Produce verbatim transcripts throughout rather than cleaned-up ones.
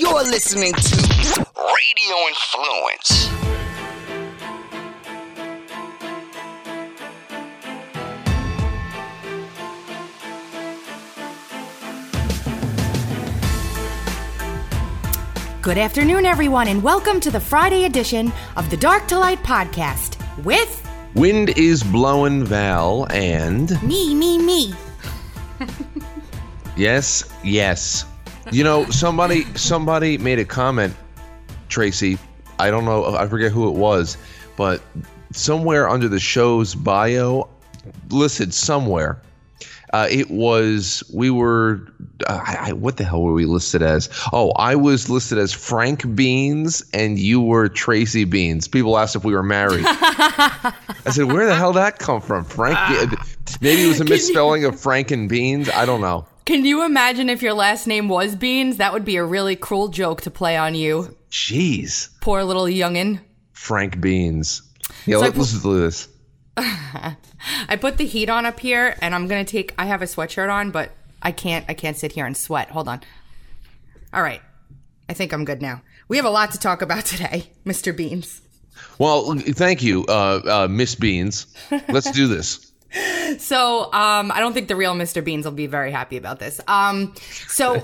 You're listening to Radio Influence. Good afternoon, everyone, and welcome to the Friday edition of the Dark to Light podcast with Wind is Blowing Val and me, me, me. yes, yes. You know, somebody somebody made a comment, Tracy. I don't know, I forget who it was, but somewhere under the show's bio, listed somewhere, uh, it was, we were, uh, I, what the hell were we listed as? Oh, I was listed as Frank Beans and you were Tracy Beans. People asked if we were married. I said, where the hell did that come from? Frank, maybe it was a misspelling of Frank and Beans. I don't know. Can you imagine if your last name was Beans? That would be a really cruel joke to play on you. Jeez. Poor little youngin'. Frank Beans. Yeah, so let, let's do this. I put the heat on up here, and I'm going to take... I have a sweatshirt on, but I can't I can't sit here and sweat. Hold on. All right. I think I'm good now. We have a lot to talk about today, Mister Beans. Well, thank you, uh, uh, Miss Beans. Let's do this. So, um, I don't think the real Mister Beans will be very happy about this. Um, so,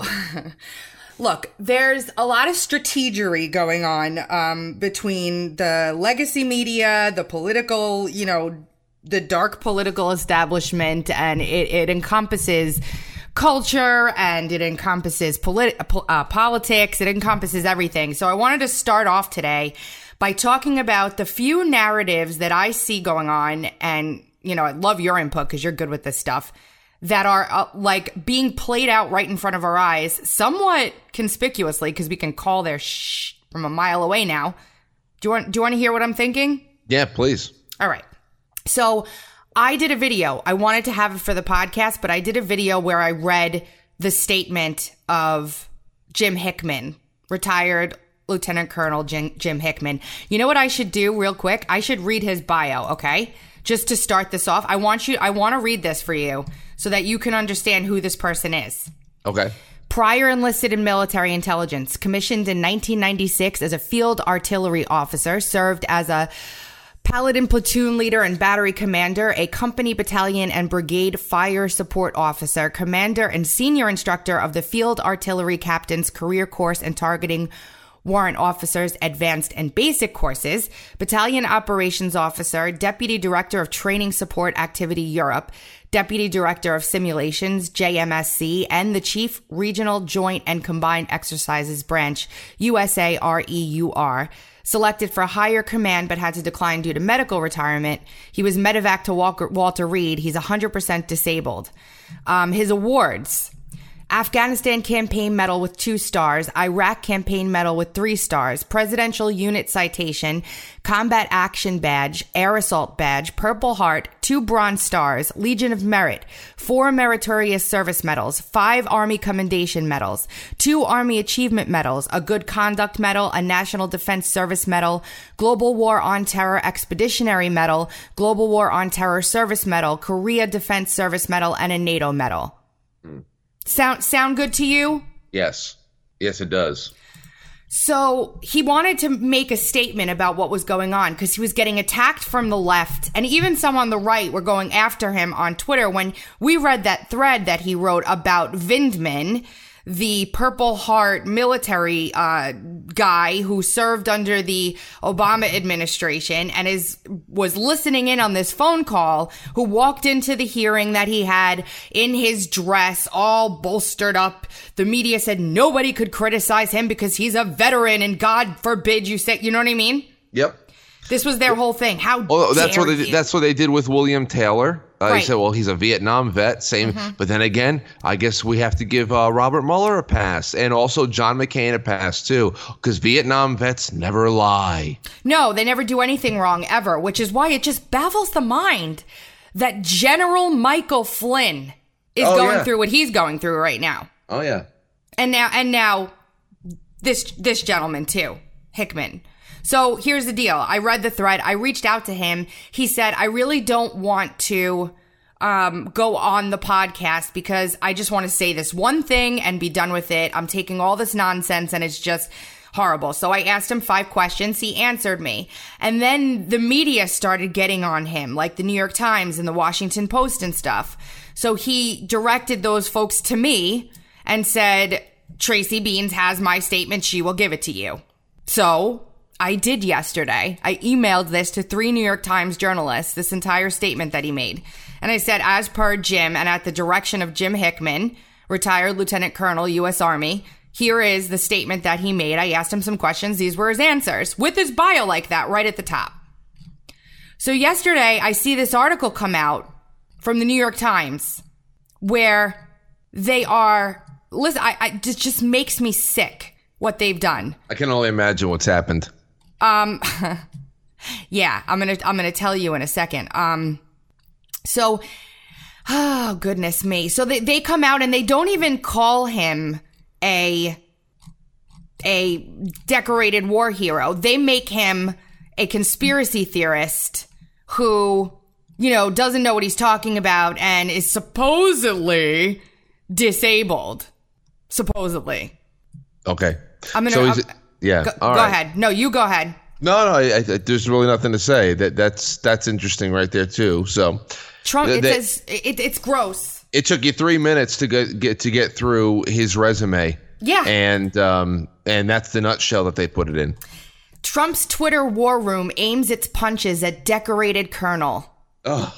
look, there's a lot of strategery going on um, between the legacy media, the political, you know, the dark political establishment, and it, it encompasses culture and it encompasses polit- uh, politics. It encompasses everything. So I wanted to start off today by talking about the few narratives that I see going on, and you know, I love your input because you're good with this stuff, that are uh, like being played out right in front of our eyes, somewhat conspicuously, because we can call their shh from a mile away now. Do you want, do you want to hear what I'm thinking? Yeah, please. All right. So I did a video. I wanted to have it for the podcast, but I did a video where I read the statement of Jim Hickman, retired Lieutenant Colonel Jim, Jim Hickman. You know what I should do real quick? I should read his bio, okay? Just to start this off, I want you, I want to read this for you so that you can understand who this person is. Okay. Prior enlisted in military intelligence, commissioned in nineteen ninety-six as a field artillery officer, served as a Paladin platoon leader and battery commander, a company battalion and brigade fire support officer, commander and senior instructor of the Field Artillery Captain's Career Course and Targeting Warrant Officers Advanced and Basic Courses, Battalion Operations Officer, Deputy Director of Training Support Activity Europe, Deputy Director of Simulations, J M S C, and the Chief Regional Joint and Combined Exercises Branch, U S A R E U R. Selected for higher command but had to decline due to medical retirement. He was medevac to Walker, Walter Reed. He's one hundred percent disabled. Um, his awards: Afghanistan Campaign Medal with two stars, Iraq Campaign Medal with three stars, Presidential Unit Citation, Combat Action Badge, Air Assault Badge, Purple Heart, two Bronze Stars, Legion of Merit, four Meritorious Service Medals, five Army Commendation Medals, two Army Achievement Medals, a Good Conduct Medal, a National Defense Service Medal, Global War on Terror Expeditionary Medal, Global War on Terror Service Medal, Korea Defense Service Medal, and a NATO Medal. Mm. Sound sound good to you? Yes. Yes, it does. So he wanted to make a statement about what was going on because he was getting attacked from the left, and even some on the right were going after him on Twitter. When we read that thread that he wrote about Vindman, the Purple Heart military uh, guy who served under the Obama administration and is was listening in on this phone call, who walked into the hearing that he had in his dress, all bolstered up. The media said nobody could criticize him because he's a veteran, and God forbid you say, you know what I mean? Yep. This was their whole thing. How well, that's dare what they you? That's what they did with William Taylor. Uh, right. They said, well, he's a Vietnam vet, same. Mm-hmm. But then again, I guess we have to give uh, Robert Mueller a pass, and also John McCain a pass too, because Vietnam vets never lie. No, they never do anything wrong ever, which is why it just baffles the mind that General Michael Flynn is oh, going yeah. through what he's going through right now. Oh yeah. And now, and now, this this gentleman too, Hickman. So here's the deal. I read the thread. I reached out to him. He said, I really don't want to um, go on the podcast because I just want to say this one thing and be done with it. I'm taking all this nonsense and it's just horrible. So I asked him five questions. He answered me. And then the media started getting on him, like the New York Times and the Washington Post and stuff. So he directed those folks to me and said, Tracy Beanz has my statement. She will give it to you. So I did yesterday. I emailed this to three New York Times journalists, this entire statement that he made. And I said, as per Jim and at the direction of Jim Hickman, retired Lieutenant Colonel, U S Army, here is the statement that he made. I asked him some questions. These were his answers with his bio like that right at the top. So yesterday I see this article come out from the New York Times where they are, listen, I, I it just makes me sick what they've done. I can only imagine what's happened. Um, yeah, I'm going to, I'm going to tell you in a second. Um, so, oh goodness me. So they, they come out and they don't even call him a a decorated war hero. They make him a conspiracy theorist who, you know, doesn't know what he's talking about and is supposedly disabled. Supposedly. Okay. I'm gonna. So I'm, is it, yeah. Go, all go right. ahead. No, you go ahead. No, no. I, I, there's really nothing to say. That that's that's interesting right there too. So Trump. It they, says it, it's gross. It took you three minutes to get, get to get through his resume. Yeah. And um and that's the nutshell that they put it in. Trump's Twitter war room aims its punches at decorated colonel. Ugh.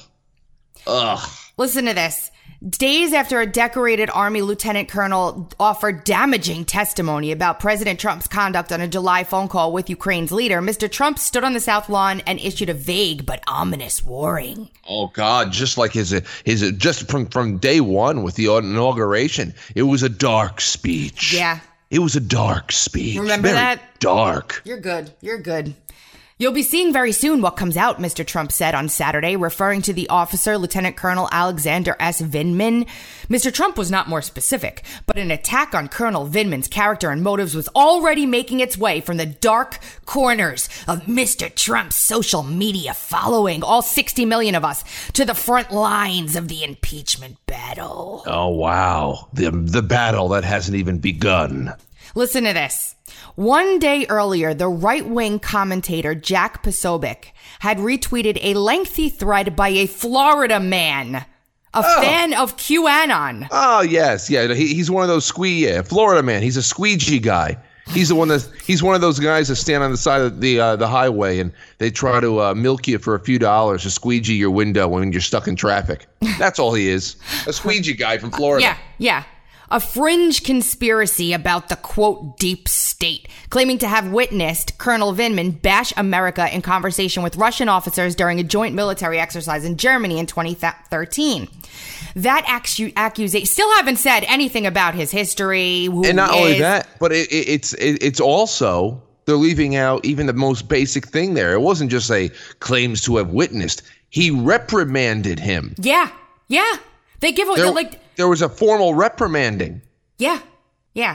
Ugh. Listen to this. Days after a decorated Army lieutenant colonel offered damaging testimony about President Trump's conduct on a July phone call with Ukraine's leader, Mister Trump stood on the South Lawn and issued a vague but ominous warning. Oh God! Just like his his just from from day one with the inauguration, it was a dark speech. Yeah, it was a dark speech. Remember Very that? Dark. You're good. You're good. You'll be seeing very soon what comes out, Mister Trump said on Saturday, referring to the officer, Lieutenant Colonel Alexander S. Vindman. Mister Trump was not more specific, but an attack on Colonel Vindman's character and motives was already making its way from the dark corners of Mister Trump's social media following, all sixty million of us, to the front lines of the impeachment battle. Oh, wow. The, the battle that hasn't even begun. Listen to this. One day earlier, the right-wing commentator Jack Posobiec had retweeted a lengthy thread by a Florida man, a oh. fan of QAnon. Oh, yes. Yeah, he, he's one of those squee, yeah, Florida man. He's a squeegee guy. He's the one that he's one of those guys that stand on the side of the uh, the highway and they try to uh, milk you for a few dollars to squeegee your window when you're stuck in traffic. That's all he is. A squeegee guy from Florida. Yeah, yeah. A fringe conspiracy about the, quote, deep state, claiming to have witnessed Colonel Vindman bash America in conversation with Russian officers during a joint military exercise in Germany in twenty thirteen. That accu- accusation still haven't said anything about his history. Who and not he only is. that, but it, it, it's it, it's also they're leaving out even the most basic thing there. It wasn't just a claims to have witnessed. He reprimanded him. Yeah, yeah. They give there, like there was a formal reprimanding. Yeah, yeah.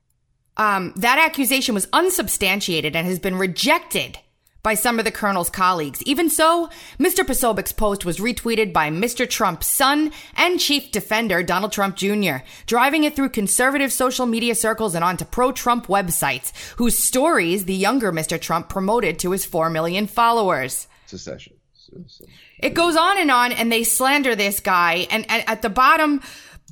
Um, that accusation was unsubstantiated and has been rejected by some of the colonel's colleagues. Even so, Mister Posobiec's post was retweeted by Mister Trump's son and chief defender, Donald Trump Junior, driving it through conservative social media circles and onto pro-Trump websites, whose stories the younger Mister Trump promoted to his four million followers. Secession. Secession. It goes on and on, and they slander this guy, and, and at the bottom...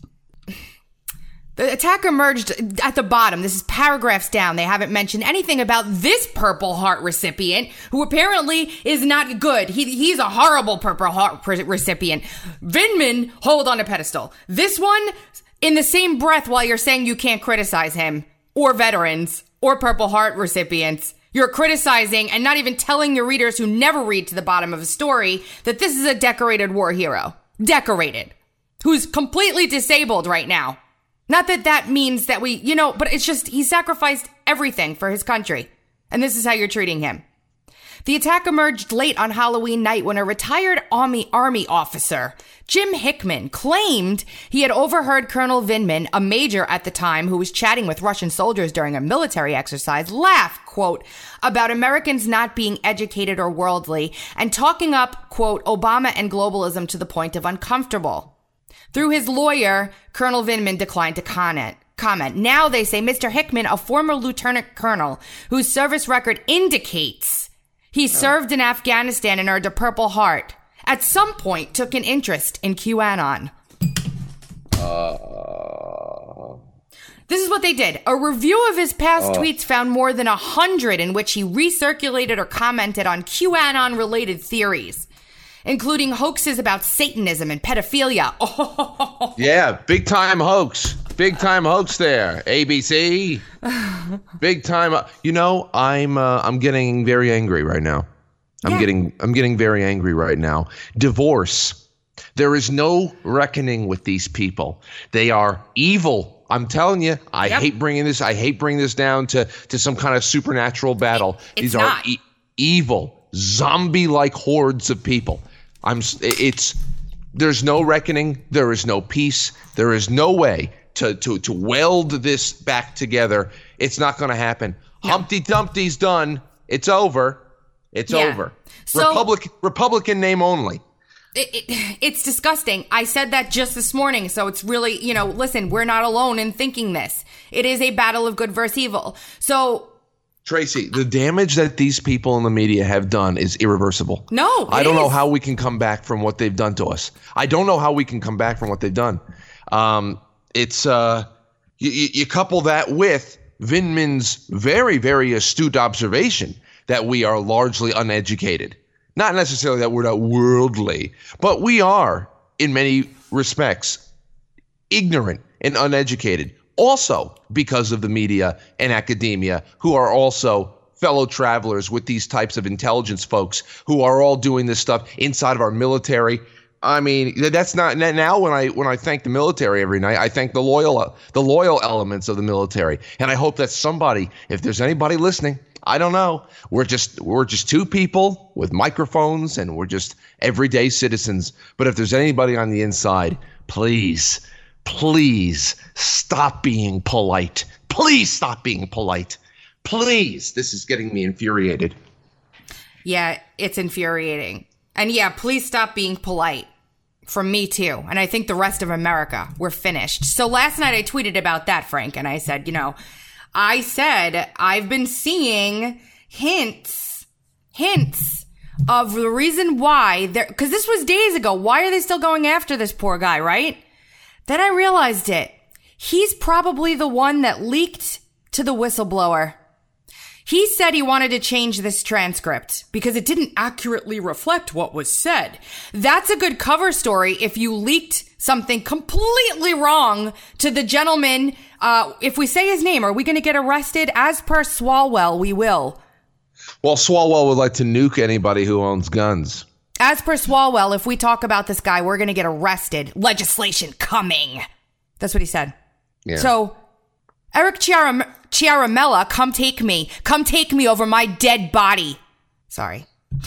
The attack emerged at the bottom. This is paragraphs down. They haven't mentioned anything about this Purple Heart recipient, who apparently is not good. He He's a horrible Purple Heart recipient. Vindman, hold on a pedestal. This one, in the same breath while you're saying you can't criticize him, or veterans, or Purple Heart recipients, you're criticizing and not even telling your readers who never read to the bottom of a story that this is a decorated war hero. Decorated. Who's completely disabled right now. Not that that means that we, you know, but it's just he sacrificed everything for his country. And this is how you're treating him. The attack emerged late on Halloween night when a retired Army Army officer, Jim Hickman, claimed he had overheard Colonel Vindman, a major at the time who was chatting with Russian soldiers during a military exercise, laugh, quote, about Americans not being educated or worldly and talking up, quote, Obama and globalism to the point of uncomfortable. Through his lawyer, Colonel Vindman declined to comment. Comment. Now they say Mister Hickman, a former lieutenant colonel whose service record indicates he served in Afghanistan and earned a Purple Heart, at some point took an interest in QAnon. Uh, this is what they did. A review of his past uh, tweets found more than a hundred in which he recirculated or commented on QAnon-related theories, including hoaxes about Satanism and pedophilia. Oh. Yeah, big time hoax. Big time hoax there. A B C. Big time. You know, I'm uh, I'm getting very angry right now. I'm yeah. getting I'm getting very angry right now. Divorce. There is no reckoning with these people. They are evil. I'm telling you. I yep. hate bringing this. I hate bringing this down to to some kind of supernatural battle. It's these not. are e- evil, zombie-like hordes of people. I'm. It's. There's no reckoning. There is no peace. There is no way to to to weld this back together. It's not going to happen. No. Humpty Dumpty's done. It's over. It's yeah. over. So, Republic Republican name only. It, it, it's disgusting. I said that just this morning. So it's really, you know, listen, we're not alone in thinking this. It is a battle of good versus evil. So Tracy, the damage that these people in the media have done is irreversible. No, I don't is. know how we can come back from what they've done to us. I don't know how we can come back from what they've done. Um, it's uh, you, you couple that with Vindman's very, very astute observation that we are largely uneducated. Not necessarily that we're not worldly, but we are, in many respects, ignorant and uneducated. Also because of the media and academia, who are also fellow travelers with these types of intelligence folks who are all doing this stuff inside of our military. I mean, that's not now when I when I thank the military every night, I thank the loyal the loyal elements of the military. And I hope that somebody, if there's anybody listening, I don't know. We're just we're just two people with microphones and we're just everyday citizens. But if there's anybody on the inside, please, please stop being polite. Please stop being polite. Please. This is getting me infuriated. Yeah, it's infuriating. And yeah, please stop being polite. From me too. And I think the rest of America, we're finished. So last night I tweeted about that, Frank, and I said, you know, I said I've been seeing hints, hints of the reason why they're, because this was days ago. Why are they still going after this poor guy, right? Then I realized it. He's probably the one that leaked to the whistleblower. He said he wanted to change this transcript because it didn't accurately reflect what was said. That's a good cover story if you leaked something completely wrong to the gentleman. Uh, if we say his name, are we going to get arrested? As per Swalwell, we will. Well, Swalwell would like to nuke anybody who owns guns. As per Swalwell, if we talk about this guy, we're going to get arrested. Legislation coming. That's what he said. Yeah. So, Eric Chiaram- Chiaramella, come take me. Come take me over my dead body. Sorry.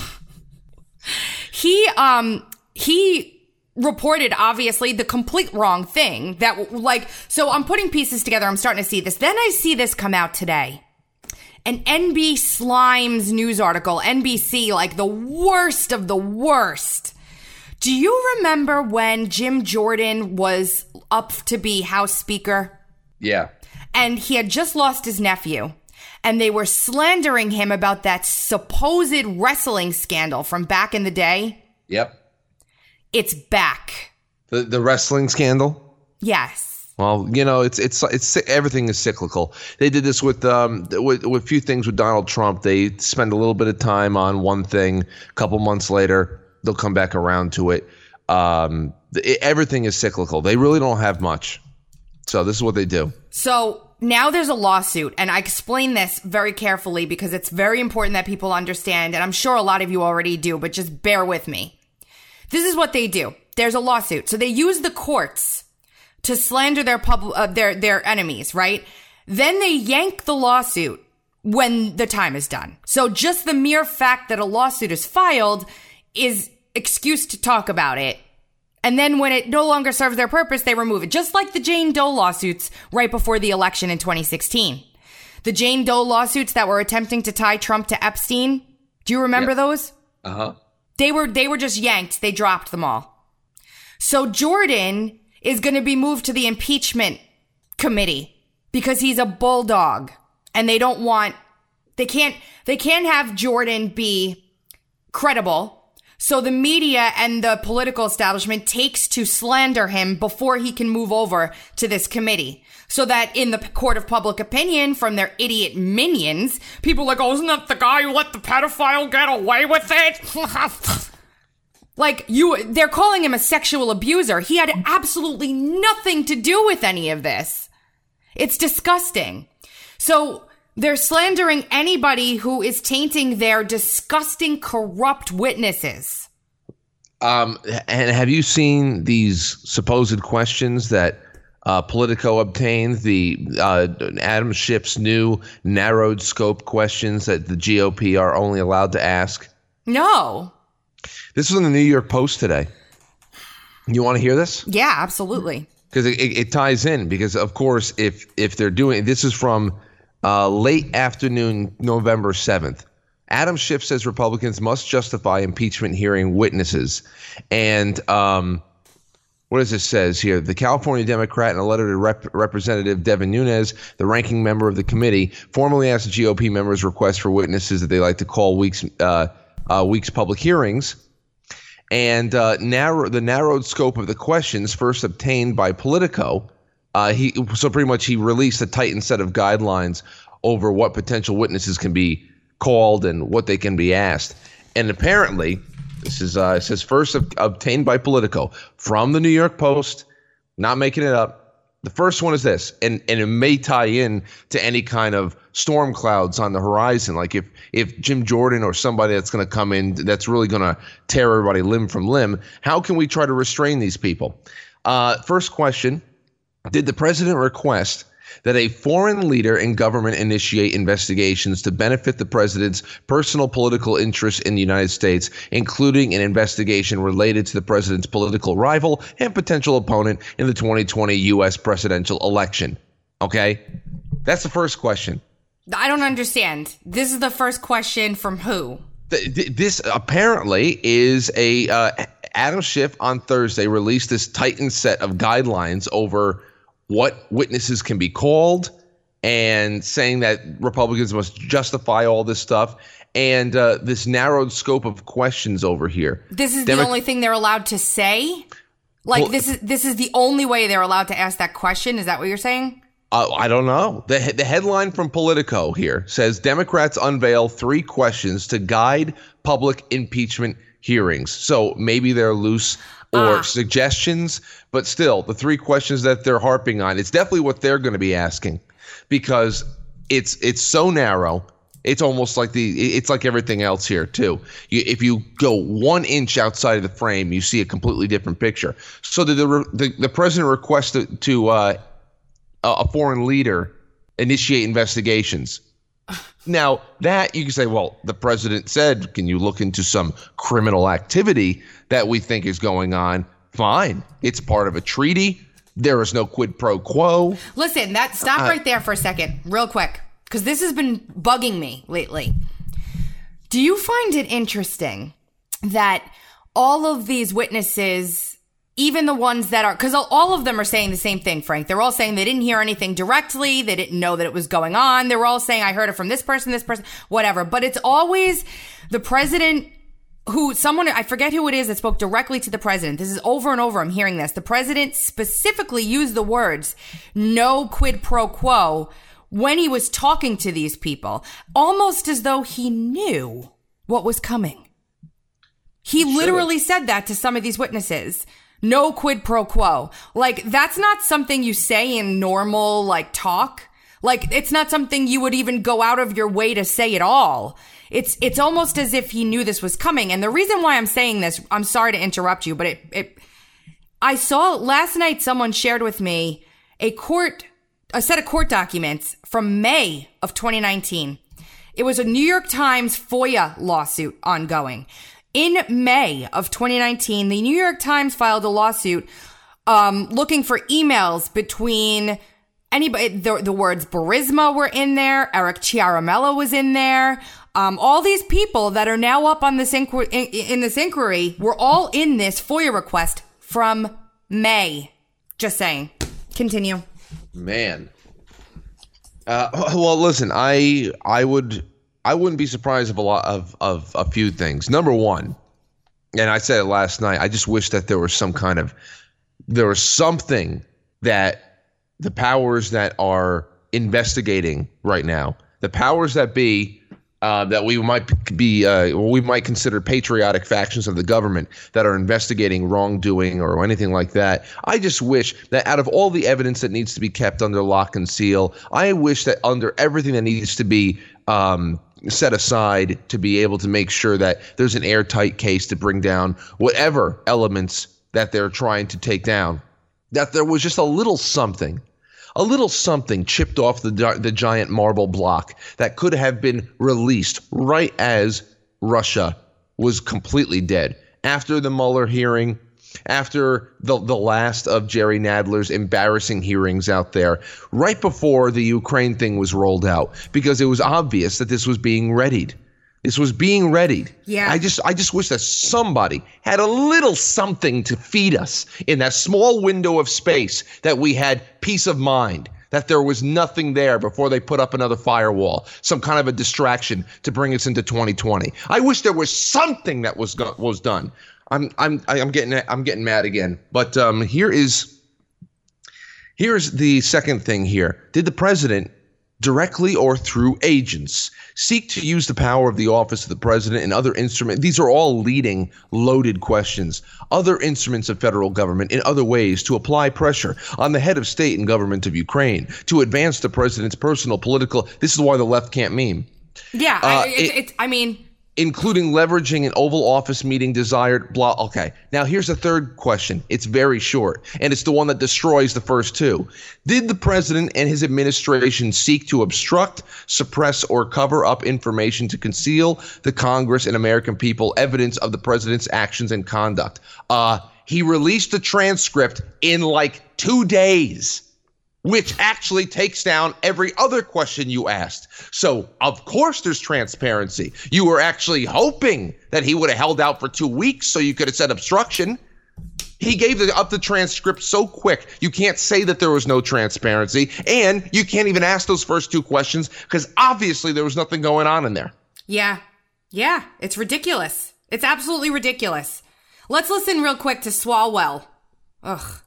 he, um, he reported, obviously, the complete wrong thing. That, like, so I'm putting pieces together. I'm starting to see this. Then I see this come out today. An N B Slimes news article. N B C, like the worst of the worst. Do you remember when Jim Jordan was up to be House Speaker? Yeah. And he had just lost his nephew. And they were slandering him about that supposed wrestling scandal from back in the day. Yep. It's back. The the wrestling scandal? Yes. Well, you know, it's it's it's everything is cyclical. They did this with um with, with a few things with Donald Trump. They spend a little bit of time on one thing. A couple months later, they'll come back around to it. Um, it, everything is cyclical. They really don't have much. So this is what they do. So now there's a lawsuit, and I explain this very carefully because it's very important that people understand, and I'm sure a lot of you already do, but just bear with me. This is what they do. There's a lawsuit. So they use the courts to slander their pub- uh, their their enemies, right? Then they yank the lawsuit when the time is done. So just the mere fact that a lawsuit is filed is excuse to talk about it. And then when it no longer serves their purpose, they remove it. Just like the Jane Doe lawsuits right before the election in twenty sixteen. The Jane Doe lawsuits that were attempting to tie Trump to Epstein. Do you remember yeah. those? Uh-huh. They were, they were just yanked. They dropped them all. So Jordan is going to be moved to the impeachment committee because he's a bulldog and they don't want, they can't, they can't have Jordan be credible. So the media and the political establishment takes to slander him before he can move over to this committee. So that in the court of public opinion from their idiot minions, people are like, oh, isn't that the guy who let the pedophile get away with it? Like, you, they're calling him a sexual abuser. He had absolutely nothing to do with any of this. It's disgusting. So they're slandering anybody who is tainting their disgusting, corrupt witnesses. Um, and have you seen these supposed questions that uh, Politico obtained? The uh, Adam Schiff's new narrowed scope questions that the G O P are only allowed to ask? No. This was in the New York Post today. You want to hear this? Yeah, absolutely. Because it, it, it ties in. Because, of course, if if they're doing – this is from – Uh, late afternoon, November seventh. Adam Schiff says Republicans must justify impeachment hearing witnesses. And um, what does it says here? The California Democrat, in a letter to Rep- Representative Devin Nunes, the ranking member of the committee, formally asked the G O P members' request for witnesses that they like to call weeks uh, uh, weeks public hearings. And uh, narrow the narrowed scope of the questions first obtained by Politico. Uh, he so pretty much he released a tightened set of guidelines over what potential witnesses can be called and what they can be asked. And apparently, this is uh, it says first ob- obtained by Politico from the New York Post. Not making it up. The first one is this, and and it may tie in to any kind of storm clouds on the horizon. Like if if Jim Jordan or somebody that's going to come in that's really going to tear everybody limb from limb. How can we try to restrain these people? Uh, first question. Did the president request that a foreign leader in government initiate investigations to benefit the president's personal political interests in the United States, including an investigation related to the president's political rival and potential opponent in the twenty twenty U S presidential election? Okay, that's the first question. I don't understand. This is the first question from who? This apparently is a uh, Adam Schiff on Thursday released this tightened set of guidelines over what witnesses can be called and saying that Republicans must justify all this stuff and uh, this narrowed scope of questions over here. This is Demo- the only thing they're allowed to say? Like well, this is this is the only way they're allowed to ask that question? Is that what you're saying? Uh, I don't know. The, the headline from Politico here says Democrats unveil three questions to guide public impeachment hearings. So maybe they're loose or ah. suggestions, but still the three questions that they're harping on, it's definitely what they're going to be asking because it's it's so narrow. It's almost like the it's like everything else here too. You, if you go one inch outside of the frame, you see a completely different picture. So the the, the president requested to uh, a foreign leader initiate investigations. Now, that you can say, well, the president said, can you look into some criminal activity that we think is going on? Fine. It's part of a treaty. There is no quid pro quo. Listen, that stop uh, right there for a second, real quick, because this has been bugging me lately. Do you find it interesting that all of these witnesses, even the ones that are, because all of them are saying the same thing, Frank. They're all saying they didn't hear anything directly. They didn't know that it was going on. They were all saying, I heard it from this person, this person, whatever. But it's always the president who, someone, I forget who it is that spoke directly to the president. This is over and over. I'm hearing this. The president specifically used the words, no quid pro quo, when he was talking to these people, almost as though he knew what was coming. He sure. literally said that to some of these witnesses. No quid pro quo. Like, that's not something you say in normal, like, talk. Like, it's not something you would even go out of your way to say at all. It's it's almost as if he knew this was coming. And the reason why I'm saying this, I'm sorry to interrupt you, but it, it I saw last night someone shared with me a court, a set of court documents from May of twenty nineteen. It was a New York Times FOIA lawsuit ongoing. In May of twenty nineteen, the New York Times filed a lawsuit um, looking for emails between anybody. The, the words Burisma were in there. Eric Ciaramella was in there. Um, all these people that are now up on this inqu- in, in this inquiry were all in this FOIA request from May. Just saying. Continue. Man. Uh, well, listen, I I would I wouldn't be surprised of a lot of, of a few things. Number one, and I said it last night, I just wish that there was some kind of there was something that the powers that are investigating right now, the powers that be, uh, that we might be uh, we might consider patriotic factions of the government that are investigating wrongdoing or anything like that. I just wish that out of all the evidence that needs to be kept under lock and seal, I wish that under everything that needs to be um, set aside to be able to make sure that there's an airtight case to bring down whatever elements that they're trying to take down, that there was just a little something. A little something chipped off the the giant marble block that could have been released right as Russia was completely dead. After the Mueller hearing, after the, the last of Jerry Nadler's embarrassing hearings out there, right before the Ukraine thing was rolled out, because it was obvious that this was being readied. This was being readied. Yeah. I just I just wish that somebody had a little something to feed us in that small window of space, that we had peace of mind, that there was nothing there before they put up another firewall, some kind of a distraction to bring us into twenty twenty. I wish there was something that was go- was done. I'm I'm I'm getting I'm getting mad again. But um, here is here's the second thing here. Did the president, directly or through agents, seek to use the power of the office of the president and other instruments? These are all leading, loaded questions. Other instruments of federal government in other ways to apply pressure on the head of state and government of Ukraine to advance the president's personal political. This is why the left can't meme. Yeah, Uh, I, it, it- it's. I mean, Including leveraging an Oval Office meeting desired, blah. Okay, now here's the third question. It's very short, and it's the one that destroys the first two. Did the president and his administration seek to obstruct, suppress, or cover up information to conceal the Congress and American people evidence of the president's actions and conduct? Uh, he released the transcript in like two days. Which actually takes down every other question you asked. So, of course, there's transparency. You were actually hoping that he would have held out for two weeks so you could have said obstruction. He gave the, up the transcript so quick, you can't say that there was no transparency, and you can't even ask those first two questions because obviously there was nothing going on in there. yeah, yeah, it's ridiculous. It's absolutely ridiculous. Let's listen real quick to Swalwell. Ugh.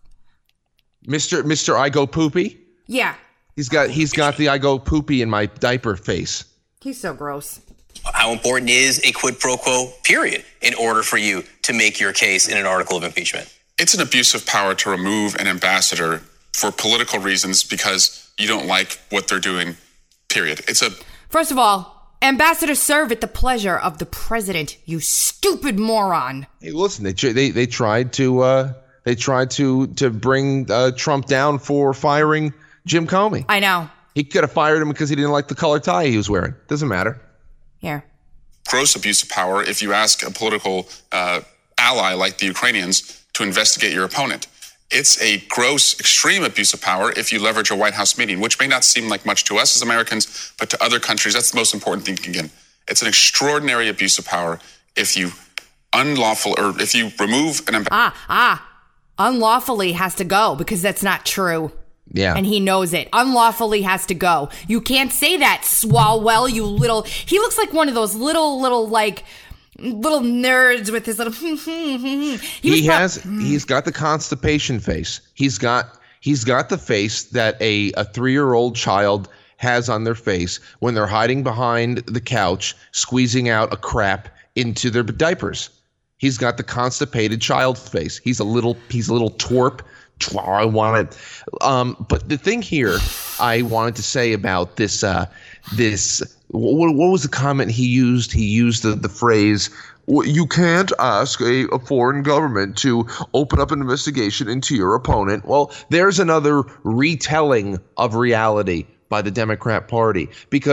Mister Mister I go poopy? Yeah, He's got he's got the I go poopy in my diaper face. he's so gross. How important is a quid pro quo, period, in order for you to make your case in an article of impeachment? It's an abuse of power to remove an ambassador for political reasons because you don't like what they're doing, period. It's a First of all, ambassadors serve at the pleasure of the president, you stupid moron. Hey, listen, they they they tried to uh, they tried to to bring uh, Trump down for firing Jim Comey. I know. He could have fired him because he didn't like the color tie he was wearing. Doesn't matter. Here. gross abuse of power if you ask a political uh, ally like the Ukrainians to investigate your opponent. It's a gross, extreme abuse of power if you leverage a White House meeting, which may not seem like much to us as Americans, but to other countries, that's the most important thing again. It's an extraordinary abuse of power if you unlawful or if you remove an ambassador. Ah, ah. Unlawfully has to go because that's not true. Yeah. And he knows it. Unlawfully has to go. You can't say that, Swalwell, you little... He looks like one of those little, little, like, little nerds with his little... he He prob- has he's got the constipation face. He's got he's got the face that a, a three-year-old child has on their face when they're hiding behind the couch, squeezing out a crap into their diapers. He's got the constipated child face. He's a little he's a little twerp. I wanted, um, but the thing here I wanted to say about this, uh, this, what, what was the comment he used? He used the, the phrase, you can't ask a, a foreign government to open up an investigation into your opponent. Well, there's another retelling of reality by the Democrat Party, because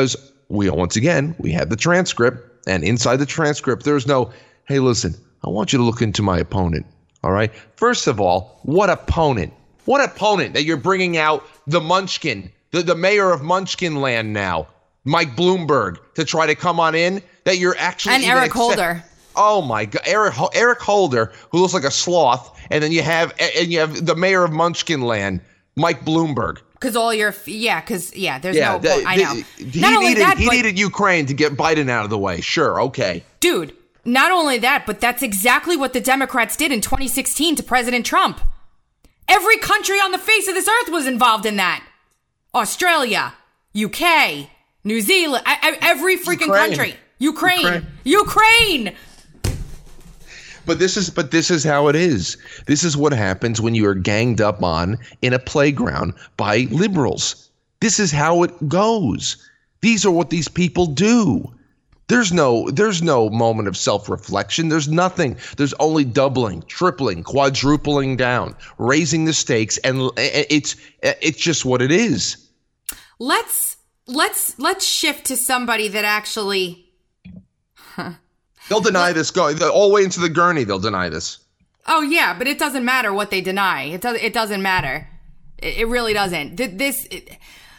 we once again, we had the transcript, and inside the transcript, there's no, hey, listen, I want you to look into my opponent. All right. First of all, what opponent? What opponent that you're bringing out the Munchkin, the, the mayor of Munchkin Land now, Mike Bloomberg, to try to come on in? That you're actually and Eric Holder. Oh my God, Eric Eric Holder, who looks like a sloth, and then you have and you have the mayor of Munchkin Land, Mike Bloomberg. Because all your yeah, because yeah, there's yeah, no. The, I know. He not only needed that, he but, needed Ukraine to get Biden out of the way. Sure, okay, dude. Not only that, but that's exactly what the Democrats did in twenty sixteen to President Trump. Every country on the face of this earth was involved in that. Australia, U K, New Zealand, every freaking Ukraine. country. Ukraine. Ukraine. Ukraine. But this is but this is how it is. This is what happens when you are ganged up on in a playground by liberals. This is how it goes. These are what these people do. There's no there's no moment of self-reflection. There's nothing. There's only doubling, tripling, quadrupling down, raising the stakes, and it's it's just what it is. Let's let's let's shift to somebody that actually huh. They'll deny this go all the way into the gurney. They'll deny this. Oh yeah, but it doesn't matter what they deny. It does. It doesn't matter. It, it really doesn't. This. It,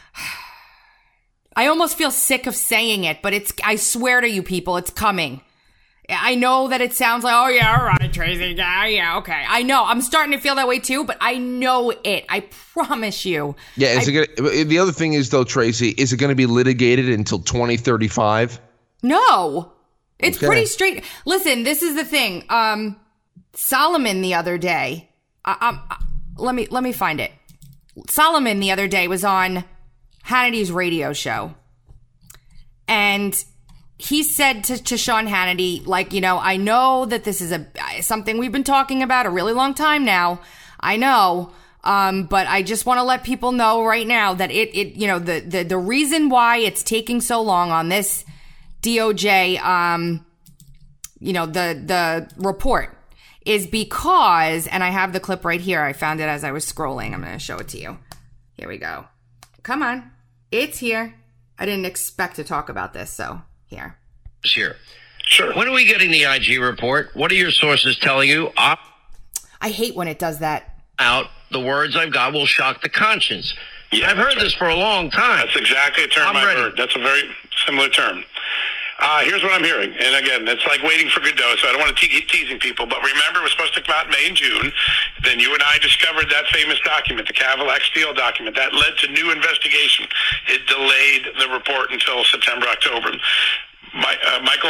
I almost feel sick of saying it, but it's. I swear to you, people, it's coming. I know that it sounds like, oh yeah, all right, Tracy, yeah, yeah, okay. I know. I'm starting to feel that way too, but I know it. I promise you. Yeah. Is I, it gonna, the other thing is though, Tracy, is it going to be litigated until twenty thirty-five? No. It's okay. Pretty straight. Listen, this is the thing. Um, Solomon the other day. Uh, um, uh, let me let me find it. Solomon the other day was on Hannity's radio show, and he said to, to Sean Hannity, like, you know, I know that this is a something we've been talking about a really long time now. I know, um, but I just want to let people know right now that it it you know the the the reason why it's taking so long on this D O J, um, you know, the, the report is because, and I have the clip right here. I found it as I was scrolling. I'm going to show it to you. Here we go. Come on. It's here. I didn't expect to talk about this. So here. Here. Sure. When are we getting the I G report? What are your sources telling you? Op- I hate when it does that. Out. The words I've got will shock the conscience. Yeah, I've heard right. this for a long time. That's exactly a term I'm I've ready. heard. That's a very similar term. Uh, here's what I'm hearing. And again, it's like waiting for Godot, so I don't want to te- keep teasing people. But remember, it was supposed to come out in May and June. Then you and I discovered that famous document, the Cadillac Steele document. That led to new investigation. It delayed the report until September, October. My, uh, Michael,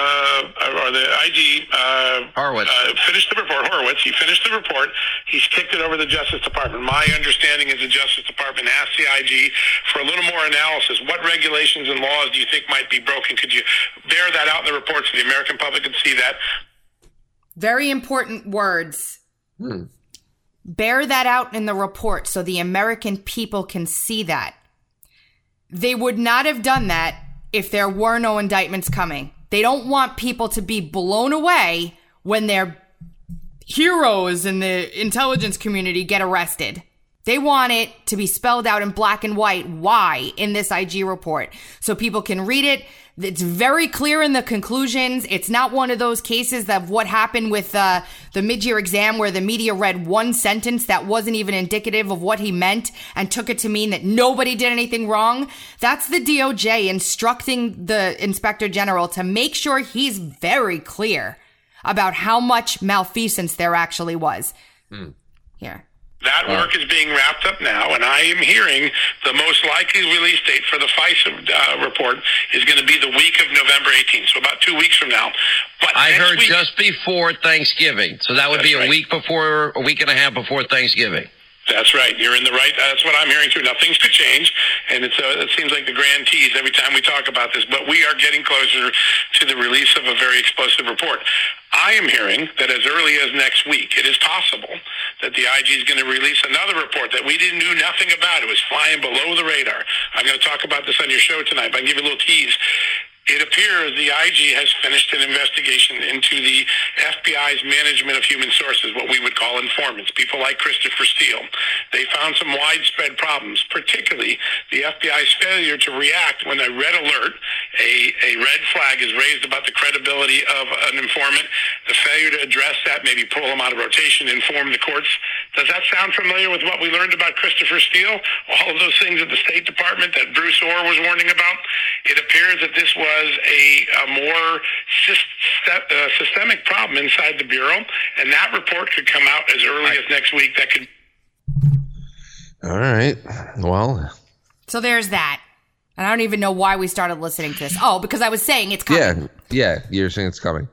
uh, or the I G, uh, Horowitz. Uh, finished the report. Horowitz, he finished the report. He's kicked it over to the Justice Department. My understanding is the Justice Department asked the I G for a little more analysis. What regulations and laws do you think might be broken? Could you bear that out in the report so the American public can see that? Very important words. Hmm. Bear that out in the report so the American people can see that. They would not have done that if there were no indictments coming. They don't want people to be blown away when their heroes in the intelligence community get arrested. They want it to be spelled out in black and white why in this I G report so people can read it. It's very clear in the conclusions. It's not one of those cases of what happened with uh, the mid-year exam where the media read one sentence that wasn't even indicative of what he meant and took it to mean that nobody did anything wrong. That's the D O J instructing the Inspector General to make sure he's very clear about how much malfeasance there actually was. Mm. Here. That work is being wrapped up now, and I am hearing the most likely release date for the FISA uh, report is going to be the week of November eighteenth, so about two weeks from now. But I heard week, just before Thanksgiving, so that would That's be a right. week before, a week and a half before Thanksgiving. That's right. You're in the right. That's what I'm hearing too. Now things could change, and it's a, it seems like the grand tease every time we talk about this. But we are getting closer to the release of a very explosive report. I am hearing that as early as next week, it is possible that the I G is going to release another report that we didn't knew nothing about. It was flying below the radar. I'm going to talk about this on your show tonight, but I can give you a little tease. It appears the I G has finished an investigation into the F B I's management of human sources, what we would call informants, people like Christopher Steele. They found some widespread problems, particularly the F B I's failure to react when a red alert a, a red flag is raised about the credibility of an informant, the failure to address that, maybe pull him out of rotation, inform the courts. Does that sound familiar with what we learned about Christopher Steele? All of those things at the State Department that Bruce Orr was warning about? It appears that this was a, a more syst- uh, systemic problem inside the Bureau, and that report could come out as early as next week. That could. All right. Well. So there's that. And I don't even know why we started listening to this. Oh, because I was saying it's coming. Yeah, yeah, you're saying it's coming.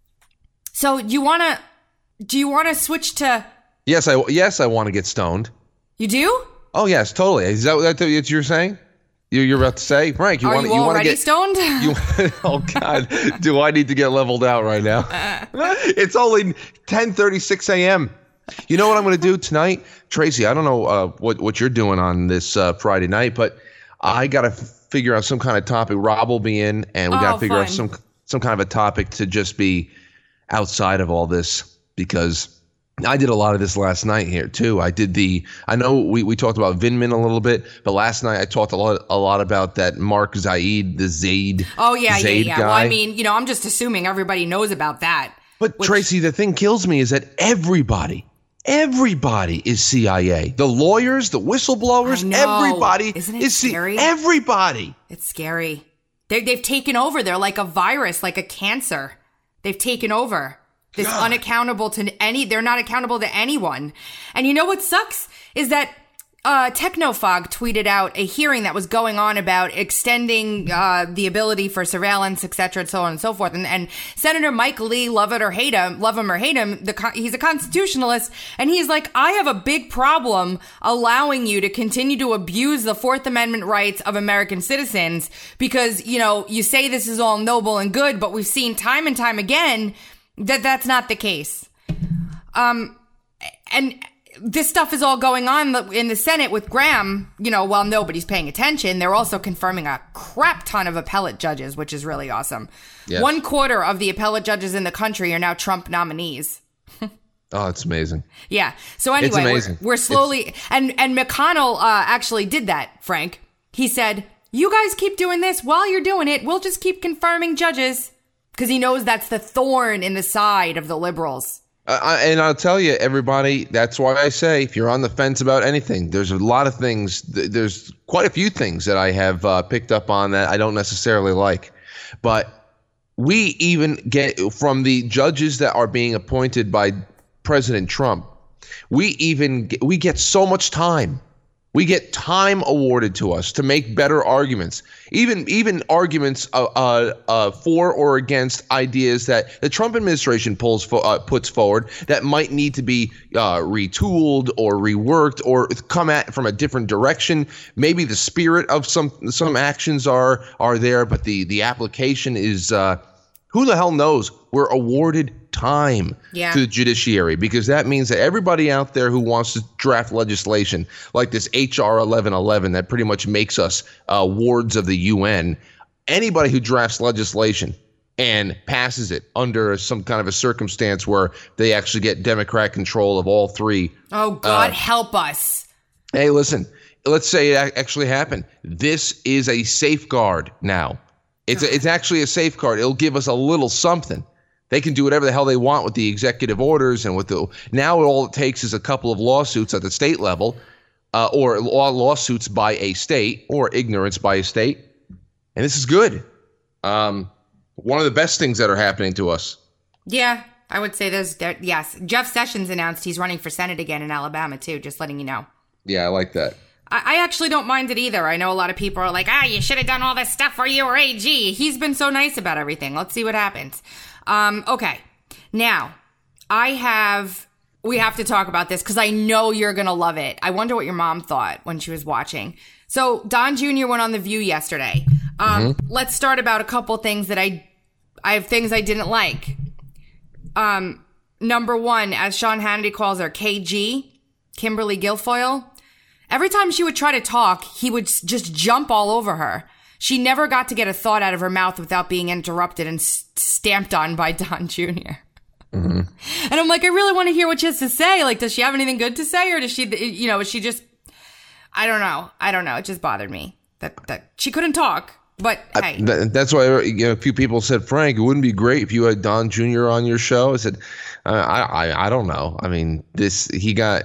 So you want to, do you want to switch to? Yes, I yes I want to get stoned. You do? Oh yes, totally. Is that what you're saying? You you're about to say, Frank? You Are want you you want to already get stoned? You, oh God, do I need to get leveled out right now? It's only ten thirty-six a.m. You know what I'm going to do tonight, Tracy? I don't know uh, what what you're doing on this uh, Friday night, but I got to figure out some kind of topic. Rob will be in, and we got to oh, figure fun. out some some kind of a topic to just be outside of all this, because I did a lot of this last night here too. I did the. I know we, we talked about Vindman a little bit, but last night I talked a lot a lot about that Mark Zaid, the Zaid. Oh yeah, Zaid yeah, yeah. guy. Well, I mean, you know, I'm just assuming everybody knows about that. But which, Tracy, the thing kills me is that everybody. Everybody is C I A. The lawyers, the whistleblowers, I know. everybody Isn't it is C- scary? Everybody. It's scary. They, they've taken over. They're like a virus, like a cancer. They've taken over. This God. unaccountable to any. They're not accountable to anyone. And you know what sucks is that uh, Technofog tweeted out a hearing that was going on about extending uh, the ability for surveillance, et cetera, and so on and so forth. And, and Senator Mike Lee, love it or hate him, love him or hate him, the, he's a constitutionalist, and he's like, I have a big problem allowing you to continue to abuse the Fourth Amendment rights of American citizens because, you know, you say this is all noble and good, but we've seen time and time again that that's not the case. Um, and this stuff is all going on in the Senate with Graham, you know, while nobody's paying attention. They're also confirming a crap ton of appellate judges, which is really awesome. Yes. One quarter of the appellate judges in the country are now Trump nominees. Oh, it's amazing. Yeah. So anyway, we're, we're slowly, it's- and, and McConnell uh, actually did that, Frank. He said, you guys keep doing this. While you're doing it, we'll just keep confirming judges. Because he knows that's the thorn in the side of the liberals. Uh, and I'll tell you, everybody, that's why I say if you're on the fence about anything, there's a lot of things. Th- there's quite a few things that I have uh, picked up on that I don't necessarily like. But we even get from the judges that are being appointed by President Trump, we even get, we get so much time. We get time awarded to us to make better arguments, even even arguments uh, uh, uh, for or against ideas that the Trump administration pulls fo- uh, puts forward that might need to be uh, retooled or reworked or come at from a different direction. Maybe the spirit of some some actions are are there, but the the application is uh, who the hell knows? We're awarded time yeah. to the judiciary, because that means that everybody out there who wants to draft legislation like this H R eleven eleven that pretty much makes us uh, wards of the U N, anybody who drafts legislation and passes it under some kind of a circumstance where they actually get Democrat control of all three. Oh, God, uh, help us. Hey, listen, let's say it actually happened. This is a safeguard now. It's a, it's actually a safeguard. It'll give us a little something. They can do whatever the hell they want with the executive orders and with the now all it takes is a couple of lawsuits at the state level uh, or law lawsuits by a state or ignorance by a state. And this is good. Um, one of the best things that are happening to us. Yeah, I would say there's there, yes. Jeff Sessions announced he's running for Senate again in Alabama, too. Just letting you know. Yeah, I like that. I, I actually don't mind it either. I know a lot of people are like, ah, you should have done all this stuff for you were A G. He's been so nice about everything. Let's see what happens. Um, okay. Now, I have, we have to talk about this because I know you're going to love it. I wonder what your mom thought when she was watching. So Don Junior went on The View yesterday. Um, mm-hmm. Let's start about a couple things that I, I have things I didn't like. Um, number one, as Sean Hannity calls her, K G, Kimberly Guilfoyle. Every time she would try to talk, he would just jump all over her. She never got to get a thought out of her mouth without being interrupted and s- stamped on by Don Junior Mm-hmm. And I'm like, I really want to hear what she has to say. Like, does she have anything good to say? Or does she, you know, is she just, I don't know. I don't know. It just bothered me that, that she couldn't talk. But hey, I, th- that's why you know, a few people said, Frank, it wouldn't be great if you had Don Junior on your show. I said, uh, I, I, I don't know. I mean, this he got,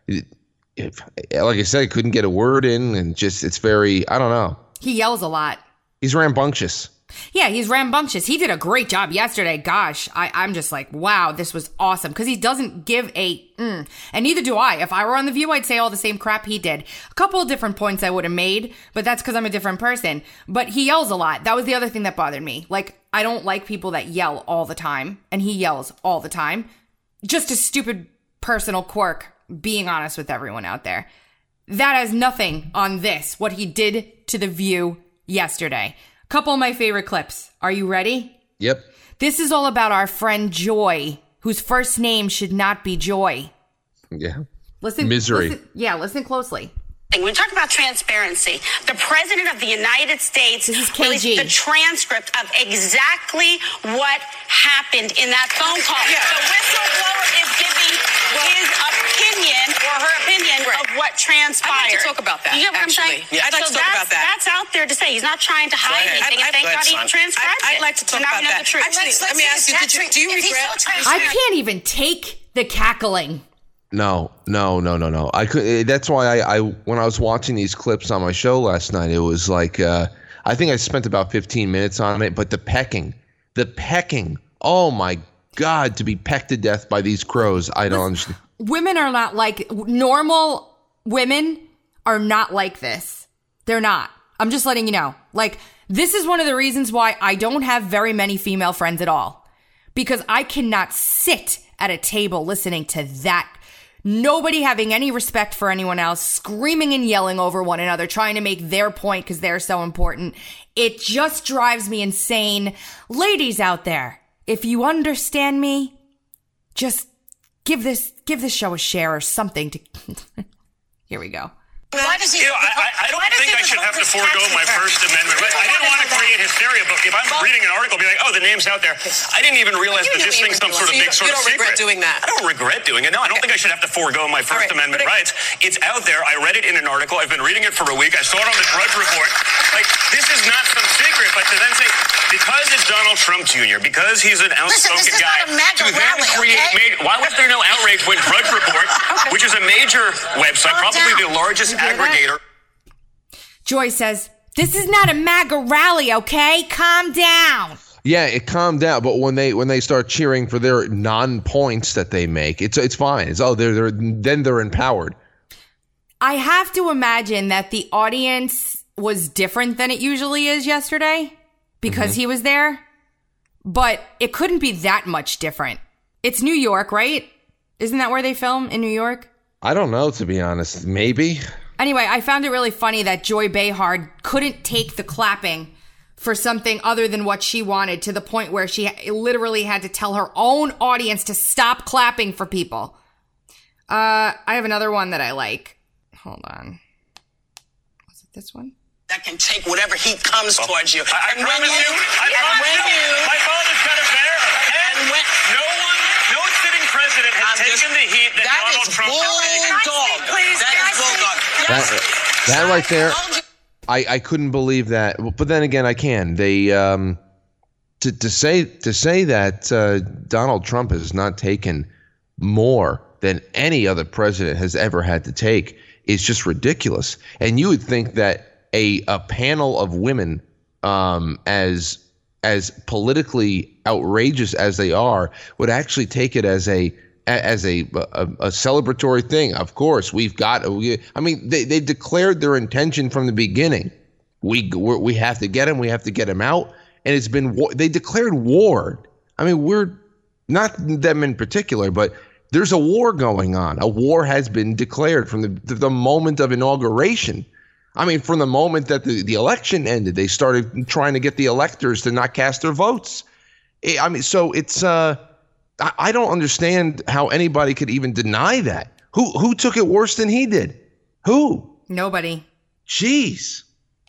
if, like I said, he couldn't get a word in, and just it's very, I don't know. He yells a lot. He's rambunctious. Yeah, he's rambunctious. He did a great job yesterday. Gosh, I, I'm just like, wow, this was awesome. Because he doesn't give a, mm, and neither do I. If I were on The View, I'd say all the same crap he did. A couple of different points I would have made, but that's because I'm a different person. But he yells a lot. That was the other thing that bothered me. Like, I don't like people that yell all the time, and he yells all the time. Just a stupid personal quirk, being honest with everyone out there. That has nothing on this, what he did to The View yesterday. Couple of my favorite clips. Are you ready? Yep. This is all about our friend Joy, whose first name should not be Joy. Yeah. Listen. Misery. Listen, yeah, listen closely. When we talk about transparency, the President of the United States This is K G. released the transcript of exactly what happened in that phone call. Yeah. The whistleblower is giving his opinion or her opinion Right. of what transpired. I'd like to talk about that, You get what actually. I'm saying? Yeah, I'd like so to talk that's, about that. That's out there to say. He's not trying to hide ahead. anything, I'd- and thank I'd- God he I'd- transcribed I'd it. like to talk So now about we know that. the truth. Actually, let me ask you, did you- do you regret- I can't even take the cackling. No, no, no, no, no. I could. That's why I, I, when I was watching these clips on my show last night, it was like, uh, I think I spent about fifteen minutes on it. But the pecking, the pecking. Oh my God, to be pecked to death by these crows. I don't understand. Women are not like, normal women are not like this. They're not. I'm just letting you know. Like, this is one of the reasons why I don't have very many female friends at all. Because I cannot sit at a table listening to that. Nobody having any respect for anyone else, screaming and yelling over one another, trying to make their point because they're so important. It just drives me insane. Ladies out there, if you understand me, just give this give this show a share or something to... Here we go. Why does he, You know, I, I, I don't think I should have to forego my First Amendment right. I didn't want to create hysteria, but if I'm reading an article, be like, oh, the name's out there. I didn't even realize that this thing's some sort of big sort of secret. You don't regret doing that? I don't regret doing it. No, I don't think I should have to forego my First right, Amendment but it- rights. It's out there. I read it in an article. I've been reading it for a week. I saw it on the Drudge Report. Like, this is not some secret, but to then say, because it's Donald Trump Junior, because he's an outspoken Listen, this is guy, not a MAGA to then rally, create, okay? made, why was there no outrage when Drudge Report, which is a major website, Calm probably down. the largest You hear that? aggregator. Joy says, this is not a MAGA rally, okay? Calm down. Yeah, it calmed down. But when they when they start cheering for their non-points that they make, it's it's fine. It's oh they're they're then they're empowered. I have to imagine that the audience was different than it usually is yesterday because Mm-hmm. he was there. But it couldn't be that much different. It's New York, right? Isn't that where they film, in New York? I don't know, to be honest. Maybe. Anyway, I found it really funny that Joy Behar couldn't take the clapping for something other than what she wanted, to the point where she literally had to tell her own audience to stop clapping for people. Uh, I have another one that I like. Hold on. Was it this one? That can take whatever heat comes towards you. I, I And when promise you, I and promise when you, you- my father's got it there, and And when- no one, no sitting president has I'm taken just- the heat that, that Donald is Trump has taken. bulldog. Please, That can I is speak? bulldog. That, that right there, I, I couldn't believe that. But then again, I can. They um, to to say to say that uh, Donald Trump has not taken more than any other president has ever had to take is just ridiculous. And you would think that a a panel of women, um, as as politically outrageous as they are, would actually take it as a as a, a, a celebratory thing. Of course, we've got. We, I mean, they they declared their intention from the beginning. We we're, we have to get him. We have to get him out. And it's been war. They declared war. I mean, we're not them in particular, but there's a war going on. A war has been declared from the the moment of inauguration. I mean, from the moment that the, the election ended, they started trying to get the electors to not cast their votes. I mean, so it's. Uh, I, I don't understand how anybody could even deny that. Who who took it worse than he did? Who? Nobody. Jeez.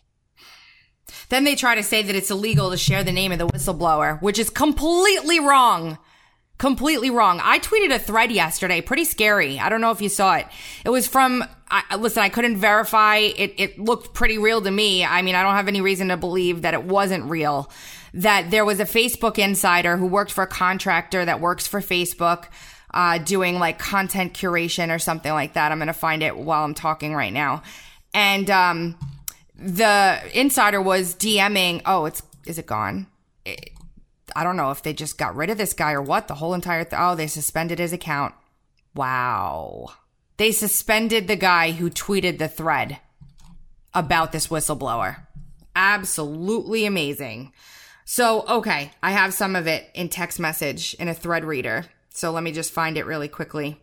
Then they try to say that it's illegal to share the name of the whistleblower, which is completely wrong. Completely wrong. I tweeted a thread yesterday, pretty scary. I don't know if you saw it. It was from, I, listen, I couldn't verify. It, it looked pretty real to me. I mean, I don't have any reason to believe that it wasn't real. That there was a Facebook insider who worked for a contractor that works for Facebook, uh, doing like content curation or something like that. I'm going to find it while I'm talking right now. And, um, the insider was DMing, oh, it's, is it gone? It, I don't know if they just got rid of this guy or what. The whole entire th- oh, they suspended his account. Wow. They suspended the guy who tweeted the thread about this whistleblower. Absolutely amazing. So, okay, I have some of it in text message in a thread reader. So let me just find it really quickly.